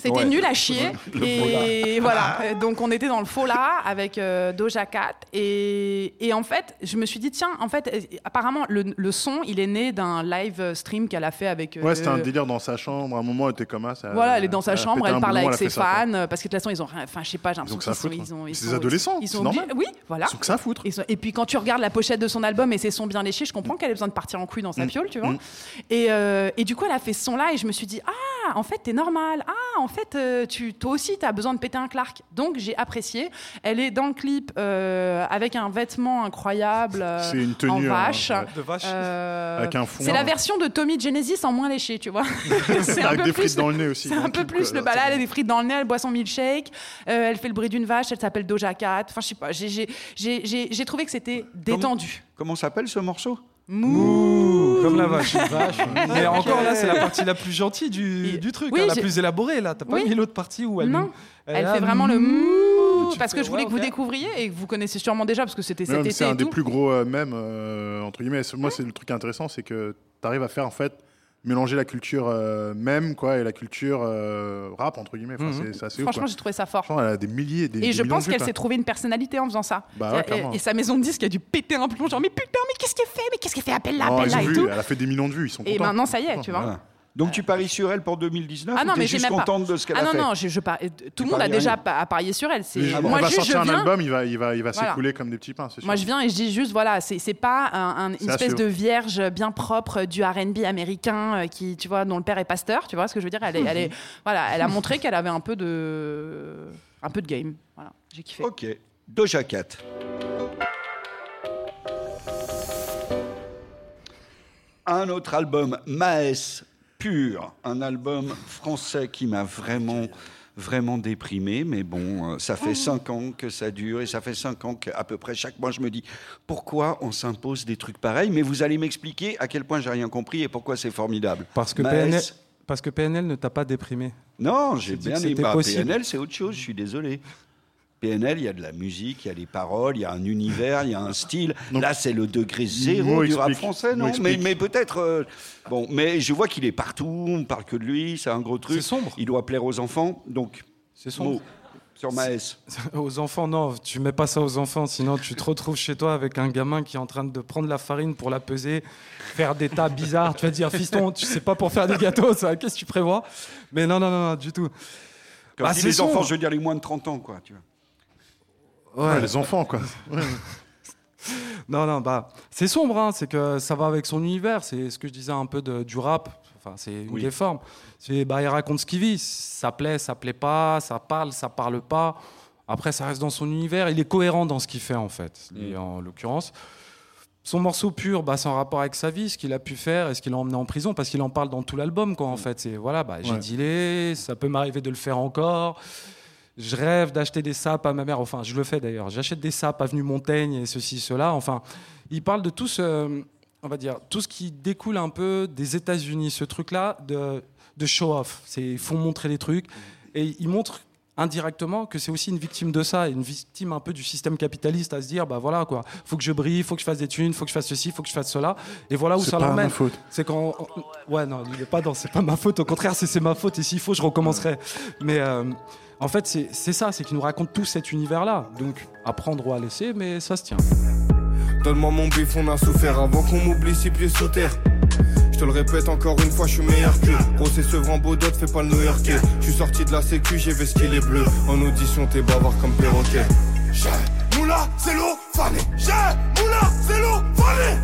C'était nul à chier. Et voilà. Donc, on était dans le faux là avec Doja Cat. Et en fait, je me suis dit, tiens, en fait, apparemment, le son, il est né d'un live stream qu'elle a fait avec. Ouais, c'était un délire dans sa chambre. À un moment, elle était comme ça. Voilà, elle est dans sa chambre, elle parle avec ses fans. Parce que de toute façon, ils ont rien. Enfin, je sais pas, j'ai l'impression qu'ils c'est des adolescents. Ils c'est sont normal. Oui, voilà. Ils ont que ça à foutre. Et puis, quand tu regardes la pochette de son album et ses sons bien léchés, je comprends qu'elle ait besoin de partir en couille dans sa piole, tu vois. Et du coup, elle a fait ce son-là et je me suis dit, ah, en fait, t'es normal. Ah, en fait, toi aussi, t'as besoin de péter un Clark. Donc, j'ai apprécié. Elle est dans le clip avec un vêtement incroyable c'est une tenue, en vache. De vache. Avec un fond. C'est la version de Tommy Genesis en moins léché, tu vois. Avec des frites dans le nez aussi. C'est un peu plus. Elle a des frites dans le nez, elle boit son milkshake, elle fait le bruit d'une vache, elle s'appelle Doja Cat. Enfin, je sais pas, j'ai trouvé que c'était détendu. Comment s'appelle ce morceau ? Mouh, comme la vache. Mais encore là, c'est la partie la plus gentille du truc, la plus élaborée là. T'as pas mis l'autre partie où elle. Non, elle fait vraiment le mouh parce que je voulais que vous découvriez et que vous connaissez sûrement déjà parce que c'était cet été. C'est un des plus gros mèmes entre guillemets. Moi, c'est le truc intéressant, c'est que t'arrives à faire en fait mélanger la culture mème quoi et la culture rap entre guillemets. Enfin, c'est assez franchement, ouf, j'ai trouvé ça fort. Franchement, elle a des milliers, et je pense qu'elle s'est trouvée une personnalité en faisant ça. Bah, et sa maison de disques a dû péter un plomb, genre mais putain, mais qu'est-ce qu'elle fait, appelle-la et tout. Elle a fait des millions de vues, ils sont contents. Et maintenant ça y est, tu vois. Voilà. Donc tu paries sur elle pour 2019 ou t'es juste contente de ce qu'elle a fait? Non, tout le monde a déjà parié sur elle. Moi, elle va sortir un album, il va s'écouler comme des petits pains, c'est sûr. Moi je viens et je dis juste, voilà, c'est pas une espèce de vierge bien propre du R&B américain qui, tu vois, dont le père est pasteur, tu vois ce que je veux dire. Elle a montré qu'elle avait un peu de game. Voilà, j'ai kiffé. Ok, Doja Cat. Un autre album, Maes Pur, un album français qui m'a vraiment déprimé, mais bon, ça fait 5 ans que ça dure et ça fait 5 ans qu'à peu près chaque mois je me dis pourquoi on s'impose des trucs pareils, mais vous allez m'expliquer à quel point j'ai rien compris et pourquoi c'est formidable. Parce que PNL ne t'a pas déprimé. Non, j'ai bien aimé. PNL, c'est autre chose, je suis désolé. PNL, il y a de la musique, il y a des paroles, il y a un univers, il y a un style. Donc, là, c'est le degré zéro du rap français, non ? Mais peut-être... bon, mais je vois qu'il est partout, on ne parle que de lui, c'est un gros truc. C'est sombre. Il doit plaire aux enfants, donc... C'est sombre. Sur Maes. Aux enfants, non, tu mets pas ça aux enfants, sinon tu te retrouves chez toi avec un gamin qui est en train de prendre la farine pour la peser, faire des tas bizarres. Tu vas dire, fiston, tu sais pas pour faire des gâteaux, ça, qu'est-ce que tu prévois ? Mais non, du tout. Quand je dis les enfants, je veux dire les moins de 30 ans, quoi, tu vois. Ouais, les enfants, quoi. Non, c'est sombre, hein, c'est que ça va avec son univers, c'est ce que je disais un peu du rap, enfin, c'est une des formes. Il raconte ce qu'il vit, ça plaît pas, ça parle pas. Après, ça reste dans son univers, il est cohérent dans ce qu'il fait, en fait. Et en l'occurrence, son morceau Pur, c'est en rapport avec sa vie, ce qu'il a pu faire et ce qu'il a emmené en prison, parce qu'il en parle dans tout l'album, quoi, en fait. C'est, voilà, j'ai dealé, ça peut m'arriver de le faire encore. Je rêve d'acheter des sapes à ma mère. Enfin, je le fais d'ailleurs. J'achète des sapes avenue Montaigne et ceci, cela. Enfin, il parle de tout ce, on va dire, tout ce qui découle un peu des États-Unis. Ce truc-là de show-off. Il faut montrer les trucs. Et il montre indirectement que c'est aussi une victime de ça, une victime un peu du système capitaliste, à se dire, voilà, quoi. Faut que je brille, faut que je fasse des thunes, faut que je fasse ceci, faut que je fasse cela. Et voilà où ça l'emmène. C'est pas ma faute. C'est quand, ouais, non, il est pas dans, c'est pas ma faute. Au contraire, c'est ma faute. Et s'il faut, je recommencerai. Mais en fait, c'est ça, c'est qu'il nous raconte tout cet univers-là. Donc, à prendre ou à laisser, mais ça se tient. Donne-moi mon bif, on a souffert avant qu'on m'oublie 6 pieds sous terre. Je te le répète encore une fois, je suis meilleur que. Gros, c'est Sevran Baudot, fais pas le New-Yorkais. Je suis sorti de la sécu, j'ai vesti les bleus. En audition, t'es bavard comme perroquet. J'ai Moula, c'est l'eau, fané. J'ai Moula, c'est l'eau, fané.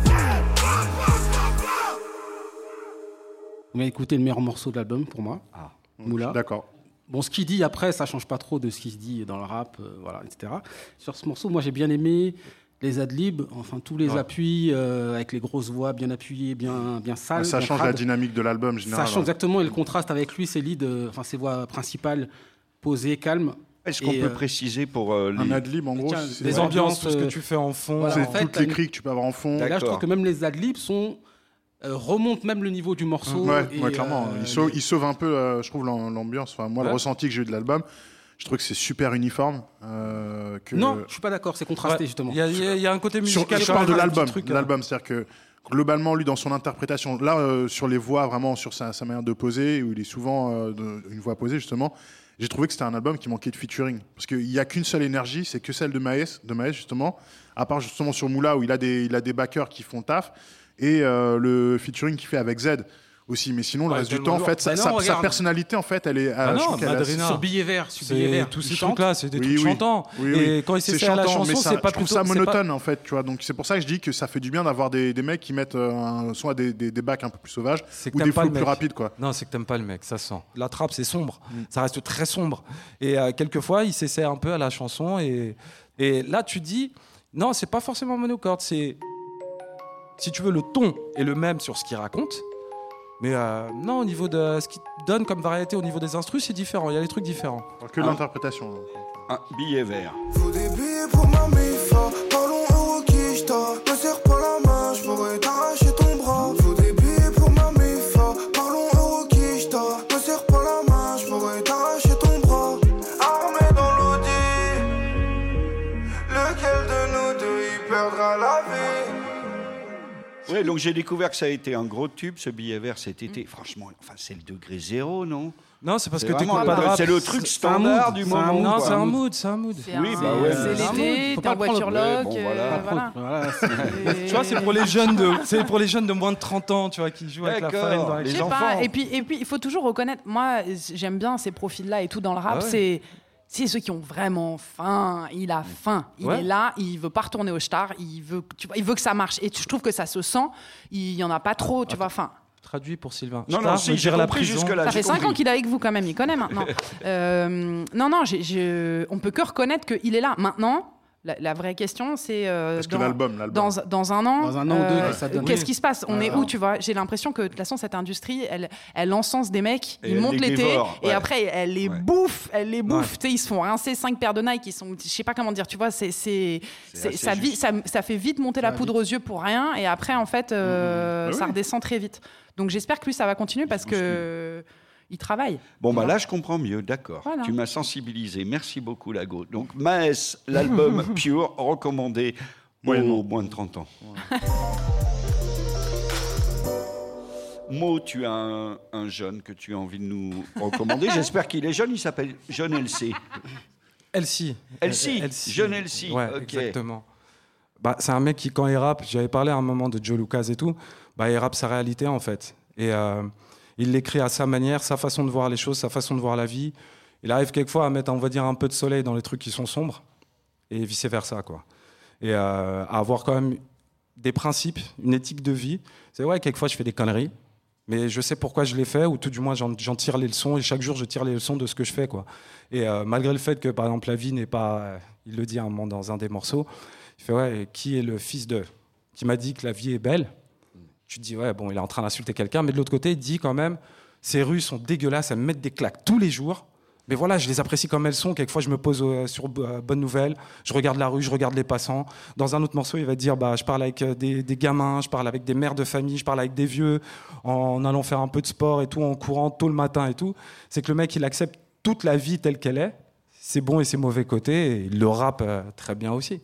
On va écouter le meilleur morceau de l'album pour moi. Moula. D'accord. Bon, ce qu'il dit après, ça change pas trop de ce qui se dit dans le rap, voilà, etc. Sur ce morceau, moi j'ai bien aimé les adlibs, enfin tous les appuis avec les grosses voix bien appuyées, bien sales. Ça change la dynamique de l'album général. Ça change exactement, et le contraste avec lui, ses leads, enfin ses voix principales posées, calmes. Est-ce qu'on peut préciser pour un adlib en gros, c'est des ambiances, tout ce que tu fais en fond. Voilà, c'est en fait, toutes les cris que tu peux avoir en fond. Là, je trouve que même les adlibs remontent même le niveau du morceau. Ouais, clairement. Il sauve un peu, je trouve, l'ambiance. Enfin, moi, le ressenti que j'ai eu de l'album, je trouve que c'est super uniforme, Non, je suis pas d'accord, c'est contrasté justement. Il y a un côté musical. Je parle de l'album, c'est-à-dire que globalement, lui, dans son interprétation, là, sur les voix, vraiment, sur sa manière de poser, où il est souvent une voix posée, justement, j'ai trouvé que c'était un album qui manquait de featuring. Parce qu'il n'y a qu'une seule énergie, c'est que celle de Maes, justement, à part justement sur Moula, où il a des backers qui font le taf, et le featuring qu'il fait avec Z aussi. Mais sinon, le reste du temps, en fait, sa personnalité, en fait, elle est... Sur Billet Vert, tous ces trucs-là, c'est des trucs chantants. Oui. Et quand il s'essaie à la chanson, c'est pas je trouve ça monotone, en fait, tu vois. Donc c'est pour ça que je dis que ça fait du bien d'avoir des mecs qui mettent soit des backs un peu plus sauvages ou des flows plus rapides, quoi. Non, c'est que t'aimes pas le mec, ça sent. La trappe, c'est sombre. Ça reste très sombre. Et quelquefois, il s'essaie un peu à la chanson. Et là, tu dis, non, c'est pas forcément monocorde. C'est, si tu veux, le ton est le même sur ce qu'il raconte. Mais non, au niveau de ce qu'il donne comme variété, au niveau des instrus, c'est différent. Il y a des trucs différents. Que l'interprétation. Un billet vert. Faut des billets pour ma méfa. Parlons euro quicheta. Ne serre pas la main, je pourrais t'arracher ton bras. Faut des billets pour ma méfa. Parlons euro quicheta. Ne serre pas la main, je pourrais t'arracher ton bras. Armé dans l'audi, lequel de nous deux y perdra la vie? Oui, donc j'ai découvert que ça a été un gros tube, ce billet vert cet été. Franchement, enfin, c'est le degré zéro, non? Non, c'est parce que t'écoutes pas de rap. C'est le truc standard du moment. Non, c'est un mood. Oui, bah ouais. C'est l'été, t'es en voiture log. Voilà. Tu vois, c'est pour les jeunes de moins de 30 ans, tu vois, qui jouent avec la farine dans les enfants. Et puis, il faut toujours reconnaître. Moi, j'aime bien ces profils-là et tout dans le rap. C'est ceux qui ont vraiment faim. Il a faim. Il est là. Il veut pas retourner au star. Il veut que ça marche. Et je trouve que ça se sent. Il y en a pas trop. Tu vois. Enfin. Traduit pour Sylvain. Non, si, j'ai compris jusque-là. Ça fait 5 ans qu'il est avec vous quand même. Il connaît maintenant. On peut que reconnaître qu'il est là maintenant. La vraie question, c'est dans un an, ou deux, ça donne. Qu'est-ce qui se passe? On est où, tu vois? J'ai l'impression que de toute façon cette industrie, elle encense des mecs, ils montent l'été et après elle les bouffe, Tu sais, ils se font rincer 5 paires de Nike, ils sont, je sais pas comment dire, tu vois, ça fait vite monter la poudre aux yeux pour rien et après en fait ça redescend très vite. Donc j'espère que lui ça va continuer parce que il travaille. Bon, bah là, je comprends mieux, d'accord. Voilà. Tu m'as sensibilisé. Merci beaucoup, Lago. Donc, Maes, l'album Pure, recommandé aux moins de 30 ans. Ouais. Mo, tu as un jeune que tu as envie de nous recommander. J'espère qu'il est jeune. Il s'appelle Jeune Elsie. Elsie. Jeune Elsie. Ouais, okay. Exactement. Bah, c'est un mec qui, quand il rappe, j'avais parlé à un moment de Joe Lucas et tout, bah, il rappe sa réalité, en fait. Et... il l'écrit à sa manière, sa façon de voir les choses, sa façon de voir la vie. Il arrive quelquefois à mettre, on va dire, un peu de soleil dans les trucs qui sont sombres, et vice-versa, quoi. Et à avoir quand même des principes, une éthique de vie. C'est vrai, quelquefois, je fais des conneries, mais je sais pourquoi je les fais, ou tout du moins, j'en tire les leçons, et chaque jour, je tire les leçons de ce que je fais, quoi. Et malgré le fait que, par exemple, la vie n'est pas... il le dit à un moment dans un des morceaux, il fait, qui est le fils de... qui m'a dit que la vie est belle. Tu te dis, il est en train d'insulter quelqu'un, mais de l'autre côté, il dit quand même, ces rues sont dégueulasses, elles me mettent des claques tous les jours, mais voilà, je les apprécie comme elles sont. Quelquefois, je me pose sur Bonne Nouvelle, je regarde la rue, je regarde les passants. Dans un autre morceau, il va dire, je parle avec des gamins, je parle avec des mères de famille, je parle avec des vieux, en allant faire un peu de sport et tout, en courant tôt le matin et tout. C'est que le mec, il accepte toute la vie telle qu'elle est, ses bons et ses mauvais côtés, et il le rappe très bien aussi.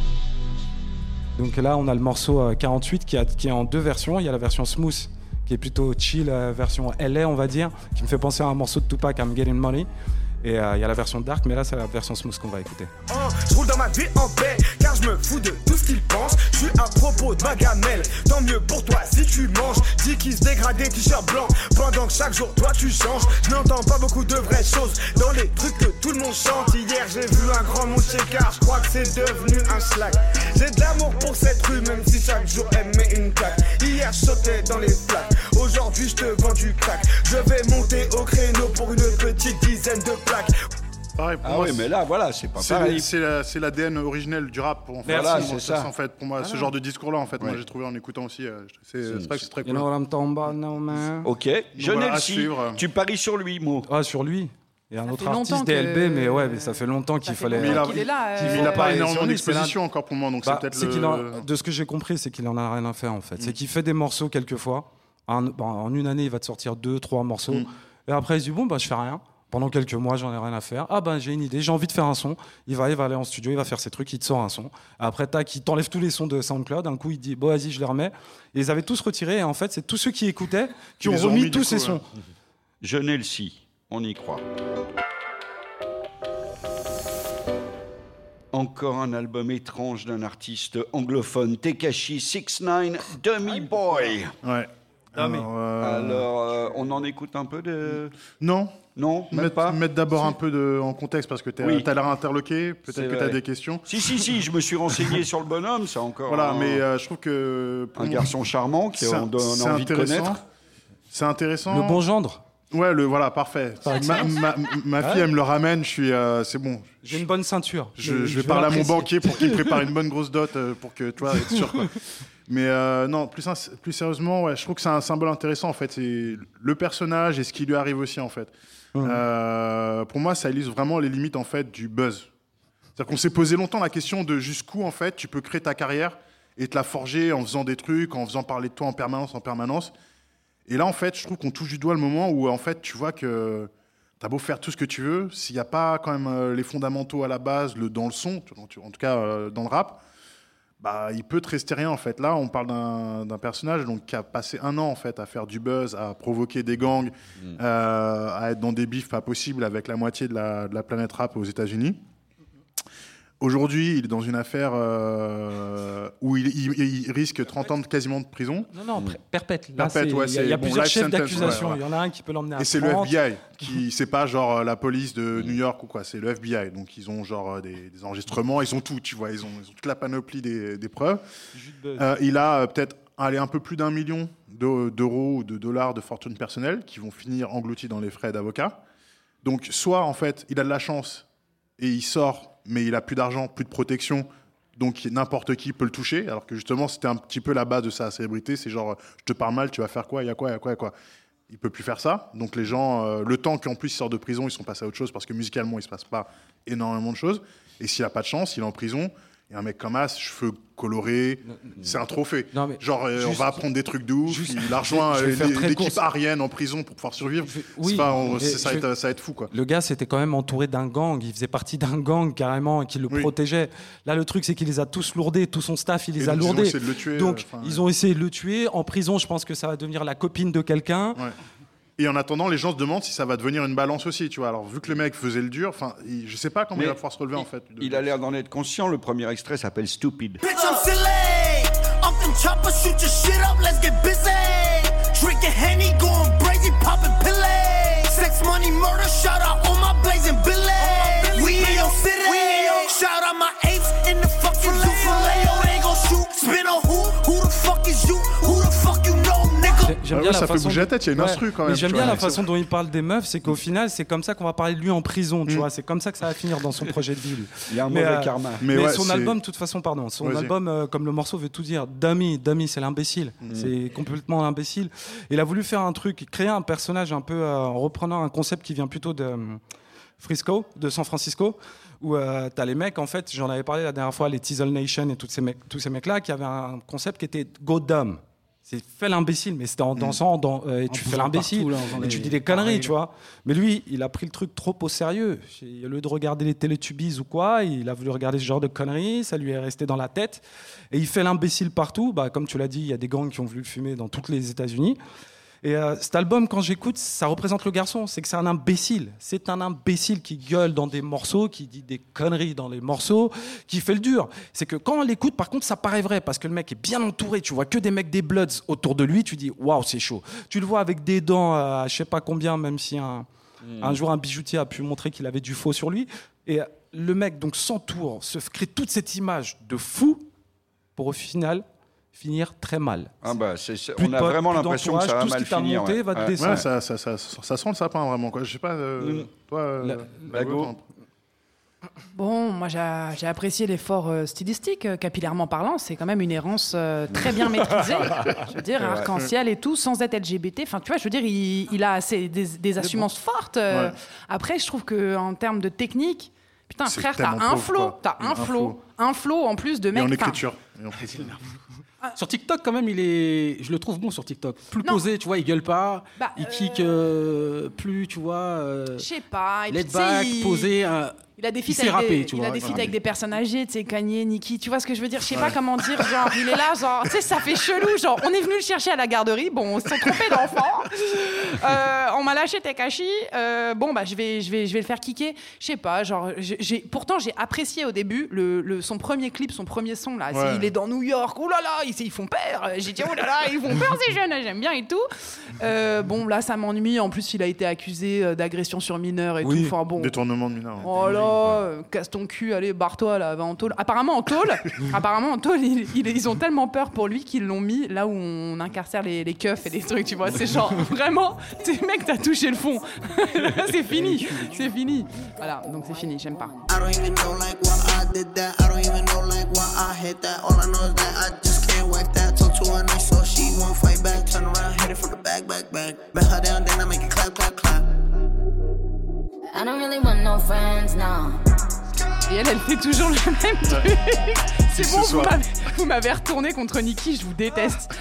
Donc là, on a le morceau 48 qui est en 2 versions. Il y a la version smooth, qui est plutôt chill, version LA, on va dire, qui me fait penser à un morceau de Tupac, I'm Getting Money. Et il y a la version dark, mais là, c'est la version smooth qu'on va écouter. Je roule dans ma vie en paix, car je me fous de tout ce qu'ils pensent. Je suis à propos de ma gamelle, tant mieux pour toi si tu manges. Dis qu'ils se dégradent des t-shirts blancs, pendant que chaque jour toi tu changes. Je n'entends pas beaucoup de vraies choses dans les trucs que tout le monde chante. Hier j'ai vu un grand monde car je crois que c'est devenu un slack. J'ai de l'amour pour cette rue, même si chaque jour elle met une claque. Hier je sautais dans les flaques, aujourd'hui je te vends du crack. Je vais monter au créneau pour une petite dizaine de plaques. Pareil, pour moi, mais là, voilà, c'est pas pareil. C'est l'ADN originel du rap. En fait. Voilà, c'est ça. En fait, pour moi, ce genre de discours-là, en fait, moi, j'ai trouvé en écoutant aussi. C'est vrai que c'est très cool. Ok. Jeune Elsie, tu paries sur lui, Mo. Ah, sur lui. Il y a un autre artiste, DLB, mais ça fait longtemps qu'il fallait. Mais il n'a pas énormément d'exposition encore pour moi, donc c'est peut-être de ce que j'ai compris, c'est qu'il en a rien à faire, en fait. C'est qu'il fait des morceaux quelquefois. En une année, il va te sortir 2-3 morceaux. Et après, il se dit, je fais rien. Pendant quelques mois, j'en ai rien à faire. Ah ben, j'ai une idée, j'ai envie de faire un son. Il va aller en studio, il va faire ses trucs, il te sort un son. Après, tac, il t'enlève tous les sons de SoundCloud. Un coup, il dit, bon, vas-y, je les remets. Et ils avaient tous retiré. Et en fait, c'est tous ceux qui écoutaient qui ont remis tous ces sons. Genelsi, on y croit. Encore un album étrange d'un artiste anglophone, Tekashi 6ix9ine, Dummy Boy. Ouais. Alors, on en écoute un peu de... Non, même pas. Mettre d'abord un peu en contexte parce que t'as l'air interloqué, peut-être que t'as des questions. Si, je me suis renseigné sur le bonhomme, c'est encore... Voilà, mais je trouve que... Un garçon charmant qu'on a envie de connaître. C'est intéressant. Le bon gendre. Ouais, voilà, parfait. Ma fille, elle me le ramène, c'est bon. J'ai une bonne ceinture. Je vais parler à mon banquier pour qu'il prépare une bonne grosse dot pour que, tu vois, être sûr, quoi. Mais non, plus sérieusement, ouais, je trouve que c'est un symbole intéressant, en fait. C'est le personnage et ce qui lui arrive aussi, en fait. Pour moi, ça illustre vraiment les limites, en fait, du buzz. C'est-à-dire qu'on s'est posé longtemps la question de jusqu'où, en fait, tu peux créer ta carrière et te la forger en faisant des trucs, en faisant parler de toi en permanence. Et là, en fait, je trouve qu'on touche du doigt le moment où, en fait, tu vois que t'as beau faire tout ce que tu veux, s'il n'y a pas quand même les fondamentaux à la base, dans le son, en tout cas dans le rap, bah, il peut te rester rien, en fait. Là, on parle d'un personnage donc, qui a passé 1 an, en fait, à faire du buzz, à provoquer des gangs, à être dans des bifs pas possibles avec la moitié de la planète rap aux États-Unis. Aujourd'hui, il est dans une affaire où il risque 30 ans quasiment de prison. Non, perpète. Là, perpète, ouais, il y a plusieurs chefs d'accusation. Ouais. Il y en a un qui peut l'emmener à 30. Et c'est le FBI, c'est pas genre la police de New York ou quoi, c'est le FBI. Donc ils ont genre des enregistrements, ils ont tout, tu vois, ils ont toute la panoplie des preuves. Il a peut-être un peu plus d'1 million d'euros ou de dollars de fortune personnelle qui vont finir engloutis dans les frais d'avocat. Donc soit en fait, il a de la chance et il sort, mais il a plus d'argent, plus de protection, donc n'importe qui peut le toucher, alors que justement c'était un petit peu la base de sa célébrité, c'est genre je te parle mal, tu vas faire quoi, il y a quoi. Il peut plus faire ça, donc les gens, le temps qu'en plus il sort de prison, ils sont passés à autre chose parce que musicalement il se passe pas énormément de choses, et s'il a pas de chance, il est en prison. Et un mec comme As, cheveux colorés, c'est un trophée. Genre, on va apprendre des trucs de ouf. Il a rejoint l'équipe Ariane en prison pour pouvoir survivre. Ça va être fou, quoi. Le gars, c'était quand même entouré d'un gang. Il faisait partie d'un gang, carrément, qui le protégeait. Là, le truc, c'est qu'il les a tous lourdés. Tout son staff, il les a lourdés. Ils ont essayé de le tuer, donc, ils ont essayé de le tuer. En prison, je pense que ça va devenir la copine de quelqu'un. Ouais. Et en attendant, les gens se demandent si ça va devenir une balance aussi, tu vois. Alors, vu que le mec faisait le dur, je sais pas comment il va pouvoir se relever, en fait. Il a l'air d'en être conscient. Le premier extrait s'appelle Stupid. Bitch, I'm silly. I'm from chopper, shoot your shit up, let's get busy. Drinking Henny, going crazy, popping pillay. Sex, money, murder, shout out all my blazing billy. We in your city. Shout out my apes in the fucking zoo filet. Oh, they gon' shoot. Spin on who the fuck is you? Who the fuck you know, nigga? J'aime bien ça fait bouger la tête, il y a une instru quand même. J'aime bien la façon dont il parle des meufs, c'est qu'au final, c'est comme ça qu'on va parler de lui en prison, tu vois. C'est comme ça que ça va finir dans son projet de vie. Il y a un mauvais karma. Mais son album, de toute façon, son album, comme le morceau veut tout dire, Dummy, c'est l'imbécile. C'est complètement l'imbécile. Il a voulu faire un truc, créer un personnage un peu en reprenant un concept qui vient plutôt de Frisco, de San Francisco, où t'as les mecs, en fait, j'en avais parlé la dernière fois, les Teasel Nation et tous ces mecs-là, qui avaient un concept qui était Go Dumb. C'est fais l'imbécile, mais c'était en dansant, et tu fais l'imbécile, et tu dis des conneries, tu vois. Mais lui, il a pris le truc trop au sérieux. Au lieu de regarder les Teletubbies ou quoi, il a voulu regarder ce genre de conneries, ça lui est resté dans la tête. Et il fait l'imbécile partout. Bah, comme tu l'as dit, il y a des gangs qui ont voulu le fumer dans toutes les États-Unis. Et cet album, quand j'écoute, ça représente le garçon. C'est que c'est un imbécile. C'est un imbécile qui gueule dans des morceaux, qui dit des conneries dans les morceaux, qui fait le dur. C'est que quand on l'écoute, par contre, ça paraît vrai parce que le mec est bien entouré. Tu vois que des mecs des Bloods autour de lui. Tu dis waouh, c'est chaud. Tu le vois avec des dents, je sais pas combien, même si un jour un bijoutier a pu montrer qu'il avait du faux sur lui. Et le mec donc s'entoure, se crée toute cette image de fou pour au final finir très mal. Ah bah on a vraiment l'impression que ça va mal finir. Monté, va te descendre. Ça sent le sapin vraiment, quoi. Je sais pas, toi, Bago. Bon, moi j'ai apprécié l'effort stylistique, capillairement parlant, c'est quand même une errance très bien maîtrisée. Je veux dire, arc-en-ciel et tout, sans être LGBT. Enfin, tu vois, je veux dire, il a des assurances fortes. Après, je trouve qu'en termes de technique, putain, frère, t'as un flow en plus de mec. Et en écriture. Sur TikTok, quand même, je le trouve bon sur TikTok. Plus posé, tu vois, il gueule pas, il kick plus, tu vois. Je sais pas. Laid back, posé. Il a des feats avec des personnes âgées, tu sais, Kanye, Nicki, tu vois ce que je veux dire? Je sais pas comment dire, genre, il est là, genre, tu sais, ça fait chelou, genre, on est venu le chercher à la garderie, bon, on s'est trompé d'enfant, on m'a lâché Tekashi, bon, bah, je vais le faire kicker, je sais pas, genre, pourtant, j'ai apprécié au début son premier clip, son premier son, là, il est dans New York, oh là là, ils font peur, j'ai dit, oh là là, ils font peur ces jeunes, j'aime bien et tout, bon, là, ça m'ennuie, en plus, il a été accusé d'agression sur mineur et tout, enfin bon. Détournement de mineur. Oh là, casse ton cul, allez, barre-toi là, va en tôle. Apparemment en tôle, ils ont tellement peur pour lui qu'ils l'ont mis là où on incarcère les keufs et des trucs, tu vois. C'est genre vraiment, mec, t'as touché le fond. C'est fini, c'est fini. Voilà, donc c'est fini, j'aime pas. I don't really want no friends now. Et elle fait toujours le même truc. C'est bon, vous m'avez retourné contre Nicki, je vous déteste.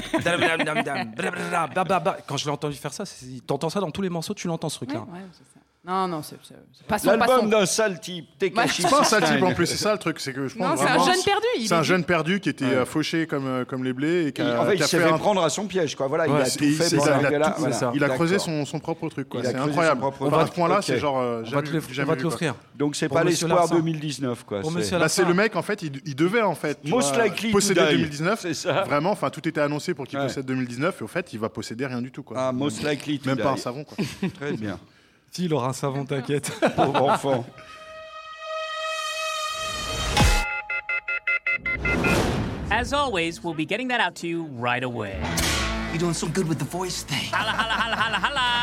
Quand je l'ai entendu faire ça, t'entends ça dans tous les morceaux, tu l'entends ce truc-là. Ouais, c'est ça. Non, c'est l'album d'un sale type. Tekashi. C'est pas un sale type en plus, c'est ça le truc, c'est que je pense. Non, c'est un jeune perdu. C'est un jeune perdu qui était fauché comme les blés et qui a. En fait, il s'est fait prendre à son piège, quoi. Voilà, il a tout fait. Il a creusé son propre truc, quoi. C'est incroyable. À ce point-là, c'est genre. On va te l'offrir. Donc c'est pas l'espoir 2019, quoi. C'est le mec, en fait, il devait en fait posséder 2019. Vraiment, enfin, tout était annoncé pour qu'il possède 2019 et au fait, il va posséder rien du tout, quoi. Ah, most likely to die. Même pas un savon, quoi. Très bien. Si, il aura un savon, t'inquiète. Pauvre enfant. As always, we'll be getting that out to you right away. You're doing so good with the voice thing. Holla, holla, holla, holla,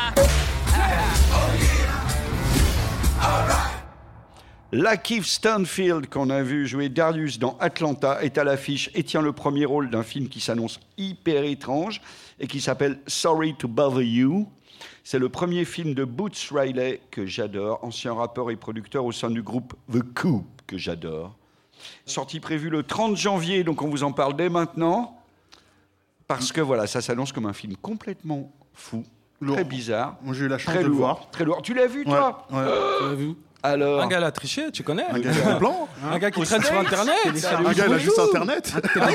holla. Lakeith Stanfield, qu'on a vu jouer Darius dans Atlanta, est à l'affiche et tient le premier rôle d'un film qui s'annonce hyper étrange et qui s'appelle Sorry to Bother You. C'est le premier film de Boots Riley que j'adore, ancien rappeur et producteur au sein du groupe The Coup que j'adore. Sortie prévue le 30 janvier, donc on vous en parle dès maintenant, parce que voilà, ça s'annonce comme un film complètement fou, très bizarre. Moi j'ai eu la chance de le voir. Très lourd. Tu l'as vu, toi? Ouais. Tu l'as vu? Alors... Un gars l'a triché, tu connais? Un gars qui a plan. Un gars qui traîne sur Internet. Un gars, il a juste Internet.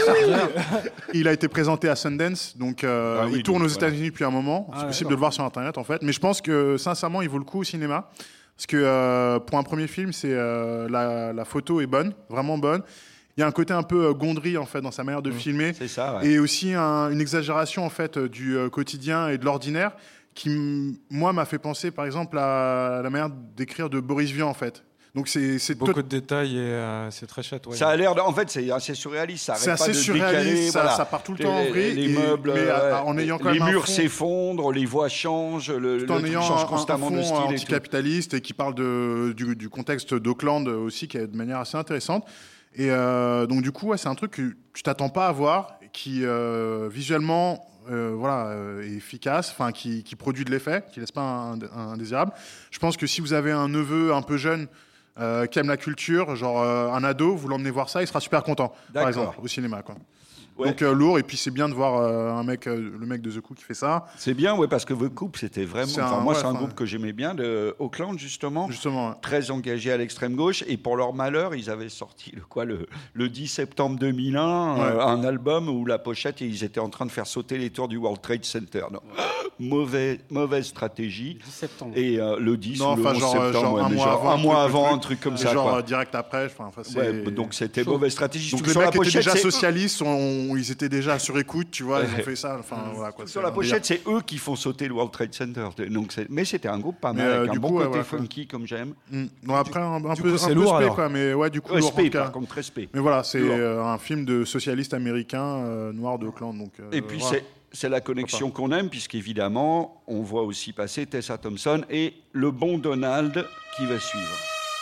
Il a été présenté à Sundance, donc il tourne aux États-Unis depuis un moment. C'est possible de le voir sur Internet, en fait. Mais je pense que, sincèrement, il vaut le coup au cinéma. Parce que pour un premier film, la photo est bonne, vraiment bonne. Il y a un côté un peu gondry, en fait, dans sa manière de filmer. C'est ça, ouais. Et aussi une exagération, en fait, du quotidien et de l'ordinaire, qui, moi, m'a fait penser, par exemple, à la manière d'écrire de Boris Vian, en fait. Donc c'est beaucoup de détails et c'est très chatoyant. Ça a l'air, en fait, c'est assez surréaliste. Ça c'est assez surréaliste, ça part tout le temps en vrille. Les meubles, en ayant quand les même murs s'effondrent, les voix changent, le truc change constamment de style. Un anticapitaliste et qui parle du contexte d'Auckland aussi, qui est de manière assez intéressante. Et donc du coup, c'est un truc que tu t'attends pas à voir, qui visuellement est efficace, enfin qui produit de l'effet, qui laisse pas indésirable. Je pense que si vous avez un neveu un peu jeune qui aime la culture, genre un ado, vous l'emmenez voir ça, il sera super content, par exemple, au cinéma, quoi. Ouais. Donc lourd, et puis c'est bien de voir le mec de The Coup qui fait ça. C'est bien, ouais, parce que The Coup, c'était vraiment... Moi, c'est un groupe que j'aimais bien, de Auckland, justement ouais. Très engagé à l'extrême gauche, et pour leur malheur, ils avaient sorti le 10 septembre 2001, un album où la pochette, ils étaient en train de faire sauter les tours du World Trade Center. Non. Mauvaise stratégie. Le 10 septembre. Et le 10 ou le 11 septembre, un mois avant, un truc comme ça. Genre direct après. Donc c'était mauvaise stratégie. Donc les mecs étaient déjà socialistes, ils étaient déjà sur écoute, tu vois, ils ont fait ça. Sur la pochette, c'est eux qui font sauter le World Trade Center. Mais c'était un groupe pas mal, avec un bon côté funky comme j'aime. Après, un peu lourd, spé, quoi, mais ouais, du coup, spé, par contre, très spé. Mais voilà, c'est un film de socialistes américains noirs d'Auckland. Et puis c'est la connexion qu'on aime, puisqu'évidemment, on voit aussi passer Tessa Thompson et le bon Donald qui va suivre.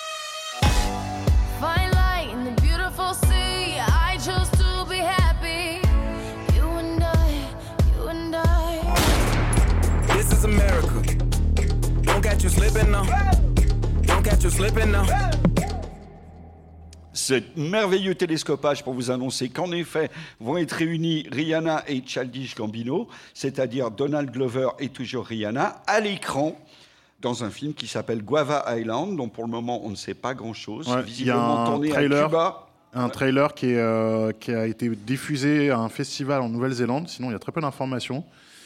This is America. Don't catch you slipping now. Don't catch you slipping now. ce merveilleux télescopage pour vous annoncer qu'en effet vont être réunis Rihanna et Childish Gambino, c'est-à-dire Donald Glover et toujours Rihanna, à l'écran, dans un film qui s'appelle Guava Island, dont pour le moment on ne sait pas grand-chose. Ouais, visiblement tourné à Cuba. Un trailer qui a été diffusé à un festival en Nouvelle-Zélande, sinon il y a très peu d'informations.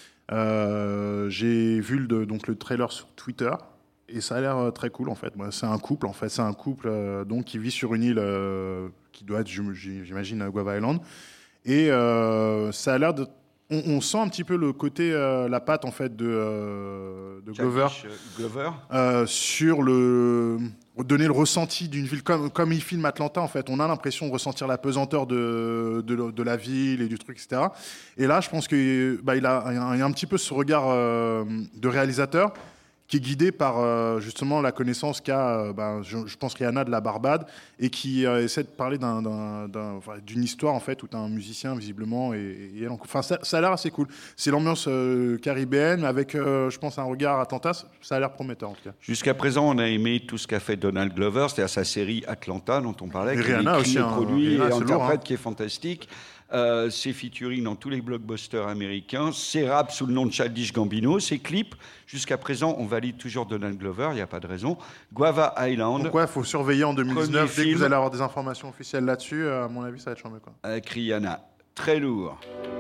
J'ai vu le trailer sur Twitter et ça a l'air très cool en fait. C'est un couple donc qui vit sur une île qui doit être, j'imagine, Guava Island. Et ça a l'air de... On sent un petit peu le côté, la patte en fait de Glover, sur donner le ressenti d'une ville comme il filme Atlanta en fait. On a l'impression de ressentir la pesanteur de la ville et du truc, etc. Et là, je pense que il a un petit peu ce regard de réalisateur qui est guidé par justement la connaissance qu'a, je pense, Rihanna de la Barbade, et qui essaie de parler d'une histoire en fait où tu as un musicien visiblement et elle. Enfin, ça a l'air assez cool. C'est l'ambiance caribéenne avec, je pense, un regard Atlanta. Ça a l'air prometteur en tout cas. Jusqu'à présent, on a aimé tout ce qu'a fait Donald Glover, c'est-à-dire sa série Atlanta dont on parlait, qui Rihanna aussi, produit et interprète qui est fantastique. Ses featuring dans tous les blockbusters américains, ses raps sous le nom de Childish Gambino, ses clips. Jusqu'à présent, on valide toujours Donald Glover, il n'y a pas de raison. Guava Island. Donc il faut surveiller en 2019. Dès que vous allez avoir des informations officielles là-dessus, à mon avis, ça va être chambé, quoi. Avec Rihanna. Très lourd.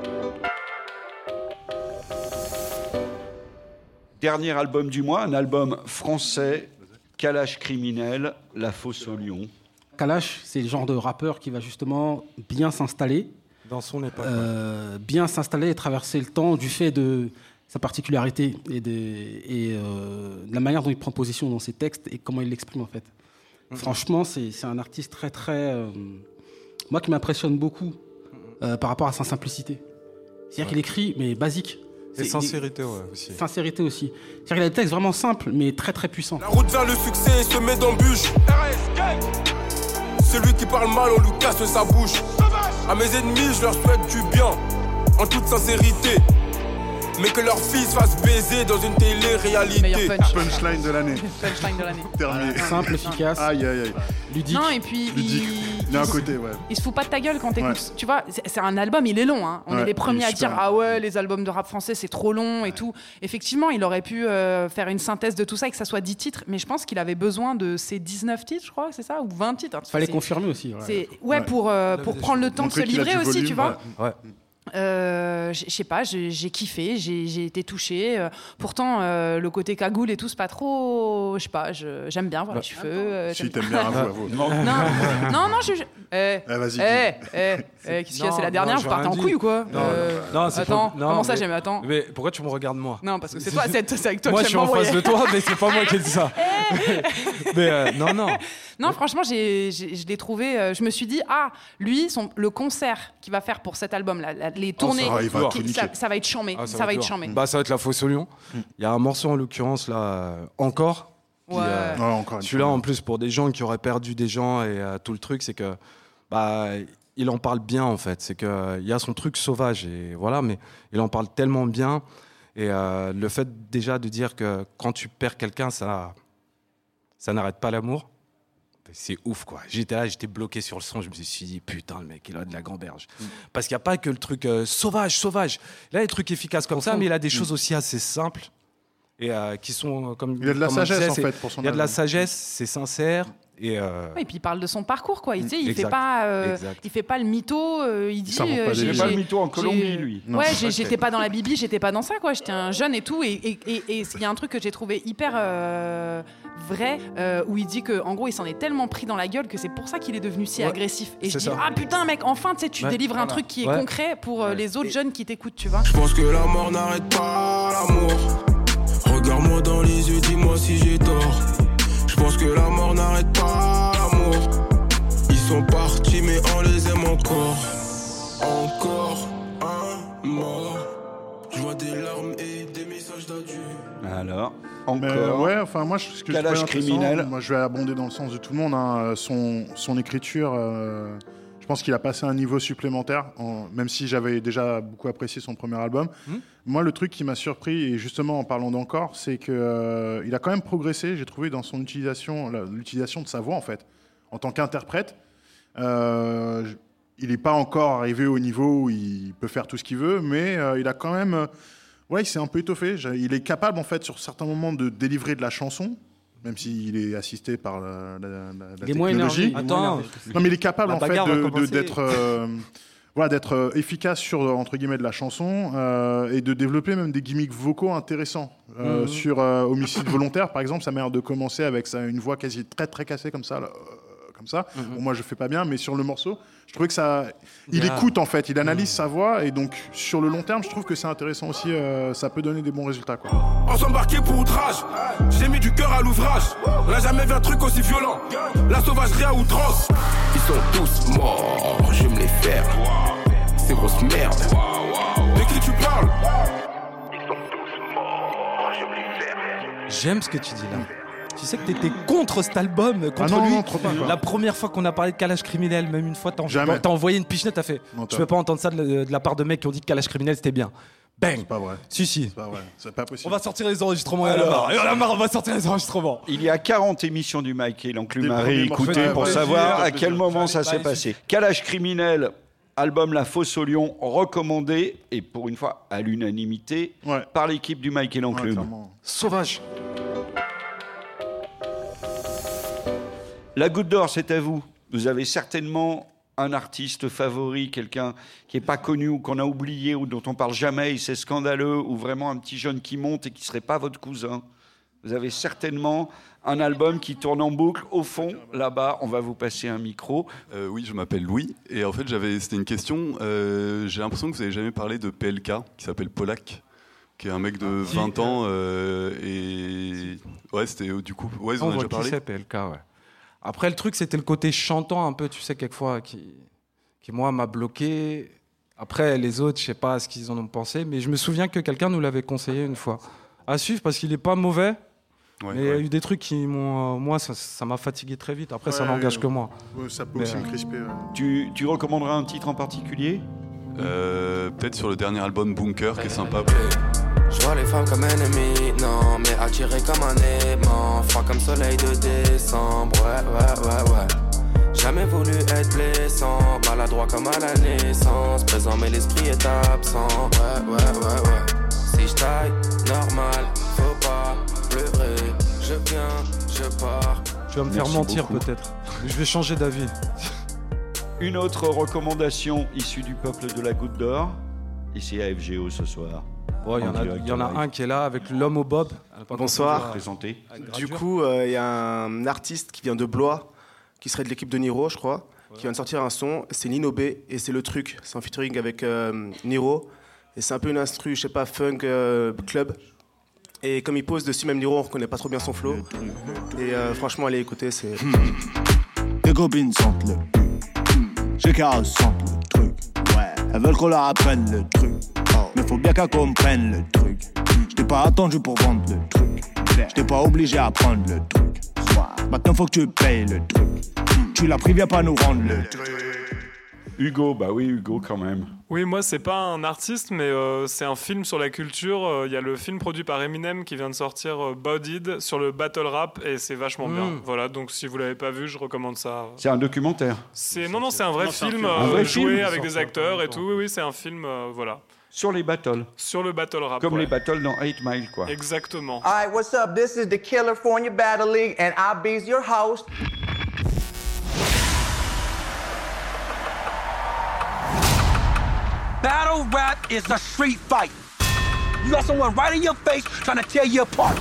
Dernier album du mois, un album français, Kalash Criminel, La Fosse au Lion. Kalash, c'est le genre de rappeur qui va justement bien s'installer. Dans son époque. Bien s'installer et traverser le temps du fait de sa particularité et de la manière dont il prend position dans ses textes et comment il l'exprime en fait. Franchement, c'est un artiste très très... moi qui m'impressionne beaucoup par rapport à sa simplicité. C'est-à-dire qu'il écrit, mais basique. Et sincérité, aussi. Sincérité aussi. C'est-à-dire qu'il a des textes vraiment simples, mais très très puissants. La route vers le succès se met d'embûches. Celui qui parle mal, on lui casse sa bouche. À mes ennemis, je leur souhaite du bien, en toute sincérité. Mais que leur fils fasse baiser dans une télé-réalité. Punchline de l'année. Punchline de l'année. Terminé. Simple, efficace. Aïe, aïe, aïe. Ludique. Non, et puis il y a un côté, ouais. Il se fout pas de ta gueule quand t'écoutes. Ouais. Tu vois, c'est un album, il est long. Hein. On est les premiers à dire ah ouais, les albums de rap français c'est trop long et tout. Effectivement, il aurait pu faire une synthèse de tout ça et que ça soit 10 titres, mais je pense qu'il avait besoin de ces 19 titres, je crois, c'est ça, ou 20 titres. Fallait confirmer aussi. Pour prendre le temps de se livrer aussi, volume, tu vois. Ouais. Je sais pas, j'ai kiffé, j'ai été touchée. Pourtant, le côté cagoule et tout, c'est pas trop. Je sais pas, j'aime bien voir les cheveux. Si t'aimes bien, avoue. Non, je. Vas-y. Qu'est-ce qu'il y a? C'est la dernière, vous partez en couille ou quoi? Non, c'est attends, pas... non, comment ça, j'aime? Attends. Mais pourquoi tu me regardes moi? Non, parce que c'est toi, c'est avec toi moi, que je suis en face de toi, mais c'est pas moi qui ai dit ça. Mais non. Non, franchement, je l'ai trouvé. Je me suis dit, lui, le concert qu'il va faire pour cet album, les tournées, ça va être chambé. Ça va être chambé. Ça va être La Fosse au Lion. Il y a un morceau en l'occurrence là, encore. Celui-là, en plus, pour des gens qui auraient perdu des gens et tout le truc, c'est que il en parle bien en fait. C'est que il y a son truc sauvage et voilà, mais il en parle tellement bien. Et le fait déjà de dire que quand tu perds quelqu'un, ça n'arrête pas l'amour. C'est ouf quoi. J'étais bloqué sur le son, je me suis dit putain le mec il a de la gamberge. Parce qu'il n'y a pas que le truc sauvage. Là il y a des trucs efficaces comme ça, mais il a des choses aussi assez simples et qui sont comme... Il y a de la sagesse en fait pour son Il y a de la sagesse, c'est sincère. Et puis il parle de son parcours quoi. Il fait pas le mytho. Il dit j'ai pas le mytho en Colombie lui. Non, j'étais pas dans la Bibi, j'étais pas dans ça quoi. J'étais un jeune et tout. Et il y a un truc que j'ai trouvé hyper vrai où il dit que en gros il s'en est tellement pris dans la gueule que c'est pour ça qu'il est devenu si agressif. Et je dis putain mec, enfin tu délivres un truc qui est concret pour les autres jeunes qui t'écoutent, tu vois. Je pense que la mort n'arrête pas l'amour. Regarde-moi dans les yeux, dis-moi si j'ai tort. Je pense que la mort n'arrête pas l'amour. Ils sont partis mais on les aime encore. Encore un mort. Je vois des larmes et des messages d'adieu. Alors, encore. Moi ce que Kalash Criminel. Moi je vais abonder dans le sens de tout le monde. Hein. Son écriture, je pense qu'il a passé un niveau supplémentaire, même si j'avais déjà beaucoup apprécié son premier album. Moi, le truc qui m'a surpris, et justement en parlant d'encore, c'est qu'il a quand même progressé, j'ai trouvé, dans son l'utilisation de sa voix, en fait, en tant qu'interprète. Il n'est pas encore arrivé au niveau où il peut faire tout ce qu'il veut, mais il a quand même... il s'est un peu étoffé. Il est capable, en fait, sur certains moments, de délivrer de la chanson, même s'il est assisté par la technologie. Attends, non, mais il est capable, en fait, d'être efficace sur, entre guillemets, de la chanson et de développer même des gimmicks vocaux intéressants. Sur Homicide volontaire, par exemple, ça m'a l'air de commencer avec une voix quasi très, très cassée comme ça. Bon, moi, je fais pas bien, mais sur le morceau, je trouvais que ça... Il écoute, en fait, il analyse sa voix, et donc, sur le long terme, je trouve que c'est intéressant aussi, ça peut donner des bons résultats, quoi. On s'embarquait pour outrage, j'ai mis du cœur à l'ouvrage, on n'a jamais vu un truc aussi violent, la sauvagerie à outrance. Ils sont tous morts, je me les faire, c'est grosse merde. De qui tu parles? Ils sont tous morts, je me les faire. J'aime ce que tu dis là. Tu sais que t'étais contre cet album, contre lui. Non, trop pas, quoi. La première fois qu'on a parlé de Calage criminel, même une fois, t'as envoyé une pichenette, t'as fait. Je peux pas entendre ça de la part de mecs qui ont dit que Calage criminel c'était bien. Bang. C'est pas vrai. Si. C'est pas vrai. C'est pas possible. On va sortir les enregistrements. On va sortir les enregistrements. Il y a 40 émissions du Mike et l'enclume à réécouter pour savoir à quel moment ça s'est passé. Calage criminel, album La Fosse au Lion, recommandé, et pour une fois à l'unanimité, par l'équipe du Mike et l'enclume. Sauvage. La Goutte d'Or, c'est à vous. Vous avez certainement un artiste favori, quelqu'un qui n'est pas connu ou qu'on a oublié ou dont on parle jamais et c'est scandaleux, ou vraiment un petit jeune qui monte et qui ne serait pas votre cousin. Vous avez certainement un album qui tourne en boucle. Au fond, là-bas, on va vous passer un micro. Oui, je m'appelle Louis. Et en fait, c'était une question. J'ai l'impression que vous n'avez jamais parlé de PLK, qui s'appelle Polak, qui est un mec de 20 ans. Et ouais, c'était du coup... Ouais, ils en ont déjà parlé. Qui c'est PLK, ouais. Après, le truc, c'était le côté chantant un peu, tu sais, quelquefois, qui moi, m'a bloqué. Après, les autres, je sais pas ce qu'ils en ont pensé, mais je me souviens que quelqu'un nous l'avait conseillé une fois. À suivre, parce qu'il est pas mauvais, mais il y a eu des trucs qui m'ont... moi, ça m'a fatigué très vite. Après, ça n'engage que moi. Ça peut aussi me crisper. Tu recommanderais un titre en particulier? Peut-être sur le dernier album Bunker, qui est sympa. Je vois les femmes comme ennemies, non, mais attirées comme un aimant, froid comme soleil de décembre, ouais. Jamais voulu être blessant, maladroit comme à la naissance, présent mais l'esprit est absent, ouais. Si je taille, normal, faut pas pleurer, je viens, je pars. Tu vas me faire mentir peut-être, je vais changer d'avis. Une autre recommandation issue du peuple de la Goutte d'Or, ici à FGO ce soir. Il y en a un qui est là avec l'homme au bob. Bonsoir. Du coup, il y a un artiste qui vient de Blois, qui serait de l'équipe de Niro, je crois, qui vient de sortir un son. C'est Nino B et c'est Le Truc. C'est en featuring avec Niro. Et c'est un peu une instru, je sais pas, funk club. Et comme il pose dessus, même Niro, on reconnaît pas trop bien son flow. Et franchement, allez écouter, c'est... Tes copines sentent le J'ai qu'à sentent le truc. Ouais. Elles veulent qu'on leur apprenne le truc. Mais faut bien qu'elles comprennent le truc. J't'ai pas attendu pour vendre le truc. J't'ai pas obligé à prendre le truc. Maintenant faut que tu payes le truc. Tu l'as pris, viens pas nous rendre le truc. Hugo, bah oui, Hugo quand même. Oui, moi c'est pas un artiste, mais c'est un film sur la culture. Il y a le film produit par Eminem qui vient de sortir, Bodied, sur le battle rap, et c'est vachement bien. Voilà, donc si vous l'avez pas vu, je recommande ça. C'est un documentaire? Non, c'est un vrai film joué avec des acteurs et tout. Oui, c'est un film, voilà. Sur les battles. Sur le battle rap. Comme les battles dans 8 Mile, quoi. Exactement. Alright, what's up? This is the California Battle League, and I'll be your host. Battle rap is a street fight. You got someone right in your face trying to tear you apart.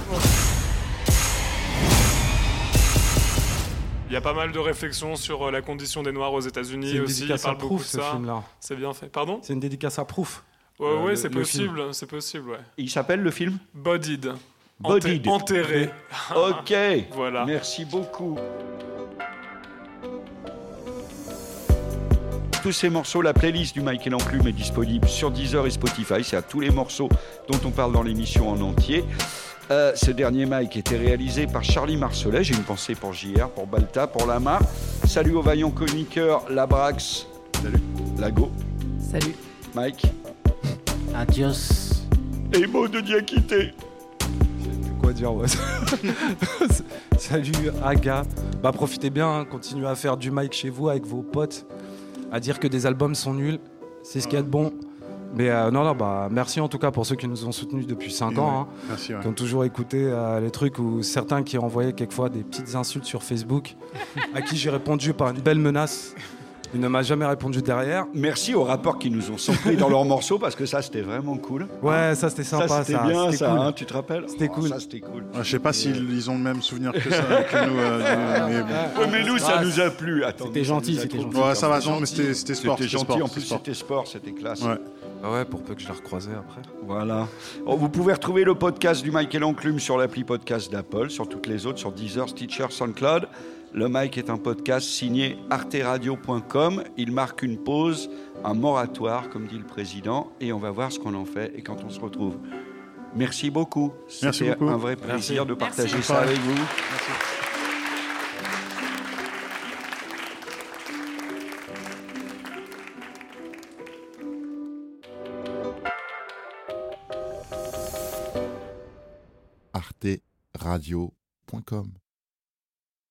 Il y a pas mal de réflexions sur la condition des Noirs aux États-Unis aussi. Il parle beaucoup de ça. Film-là. C'est bien fait. Pardon? C'est une dédicace à Proof. Ouais, c'est possible, ouais. Il s'appelle le film? Bodied. Bodied. Enterré. Ok. Voilà. Merci beaucoup. Tous ces morceaux, la playlist du Mike et l'Enclume est disponible sur Deezer et Spotify. C'est à tous les morceaux dont on parle dans l'émission en entier. Ce dernier Mike était réalisé par Charlie Marcelet. J'ai une pensée pour JR, pour Balta, pour Lama. Salut aux vaillants chroniqueurs, Labrax. Salut. Lago. Salut. Mike. Adios. Et mot de Diakité. quoi dire. Ouais. Salut Aga. Bah profitez bien, hein, continuez à faire du mic chez vous avec vos potes, à dire que des albums sont nuls, c'est ce qu'il y a de bon. Mais bah merci en tout cas pour ceux qui nous ont soutenus depuis 5 ans, hein, merci, qui ont toujours écouté les trucs, ou certains qui envoyaient quelquefois des petites insultes sur Facebook, à qui j'ai répondu par une belle menace. Il ne m'a jamais répondu derrière. Merci aux rappeurs qui nous ont samplés dans leurs morceaux, parce que ça, c'était vraiment cool. Ouais, ça, c'était sympa. Ça, c'était bien, ça, cool. Hein, tu te rappelles? C'était cool. Ça, c'était cool. Je sais pas s'ils ont le même souvenir que ça, que nous. Mais nous, ça nous a plu. Attends, c'était gentil, c'était gentil. Ouais, ça va, non, mais c'était sport. C'était gentil, en plus, c'était sport, c'était classe. Ouais. Ah ouais, pour peu que je la recroisais après. Voilà. Vous pouvez retrouver le podcast du Mike et l'Enclume sur l'appli podcast d'Apple, sur toutes les autres, sur Deezer, Stitcher, SoundCloud. Le Mike est un podcast signé arteradio.com. Il marque une pause, un moratoire, comme dit le président, et on va voir ce qu'on en fait et quand on se retrouve. Merci beaucoup. C'était un vrai plaisir de partager ça avec vous. Merci. arteradio.com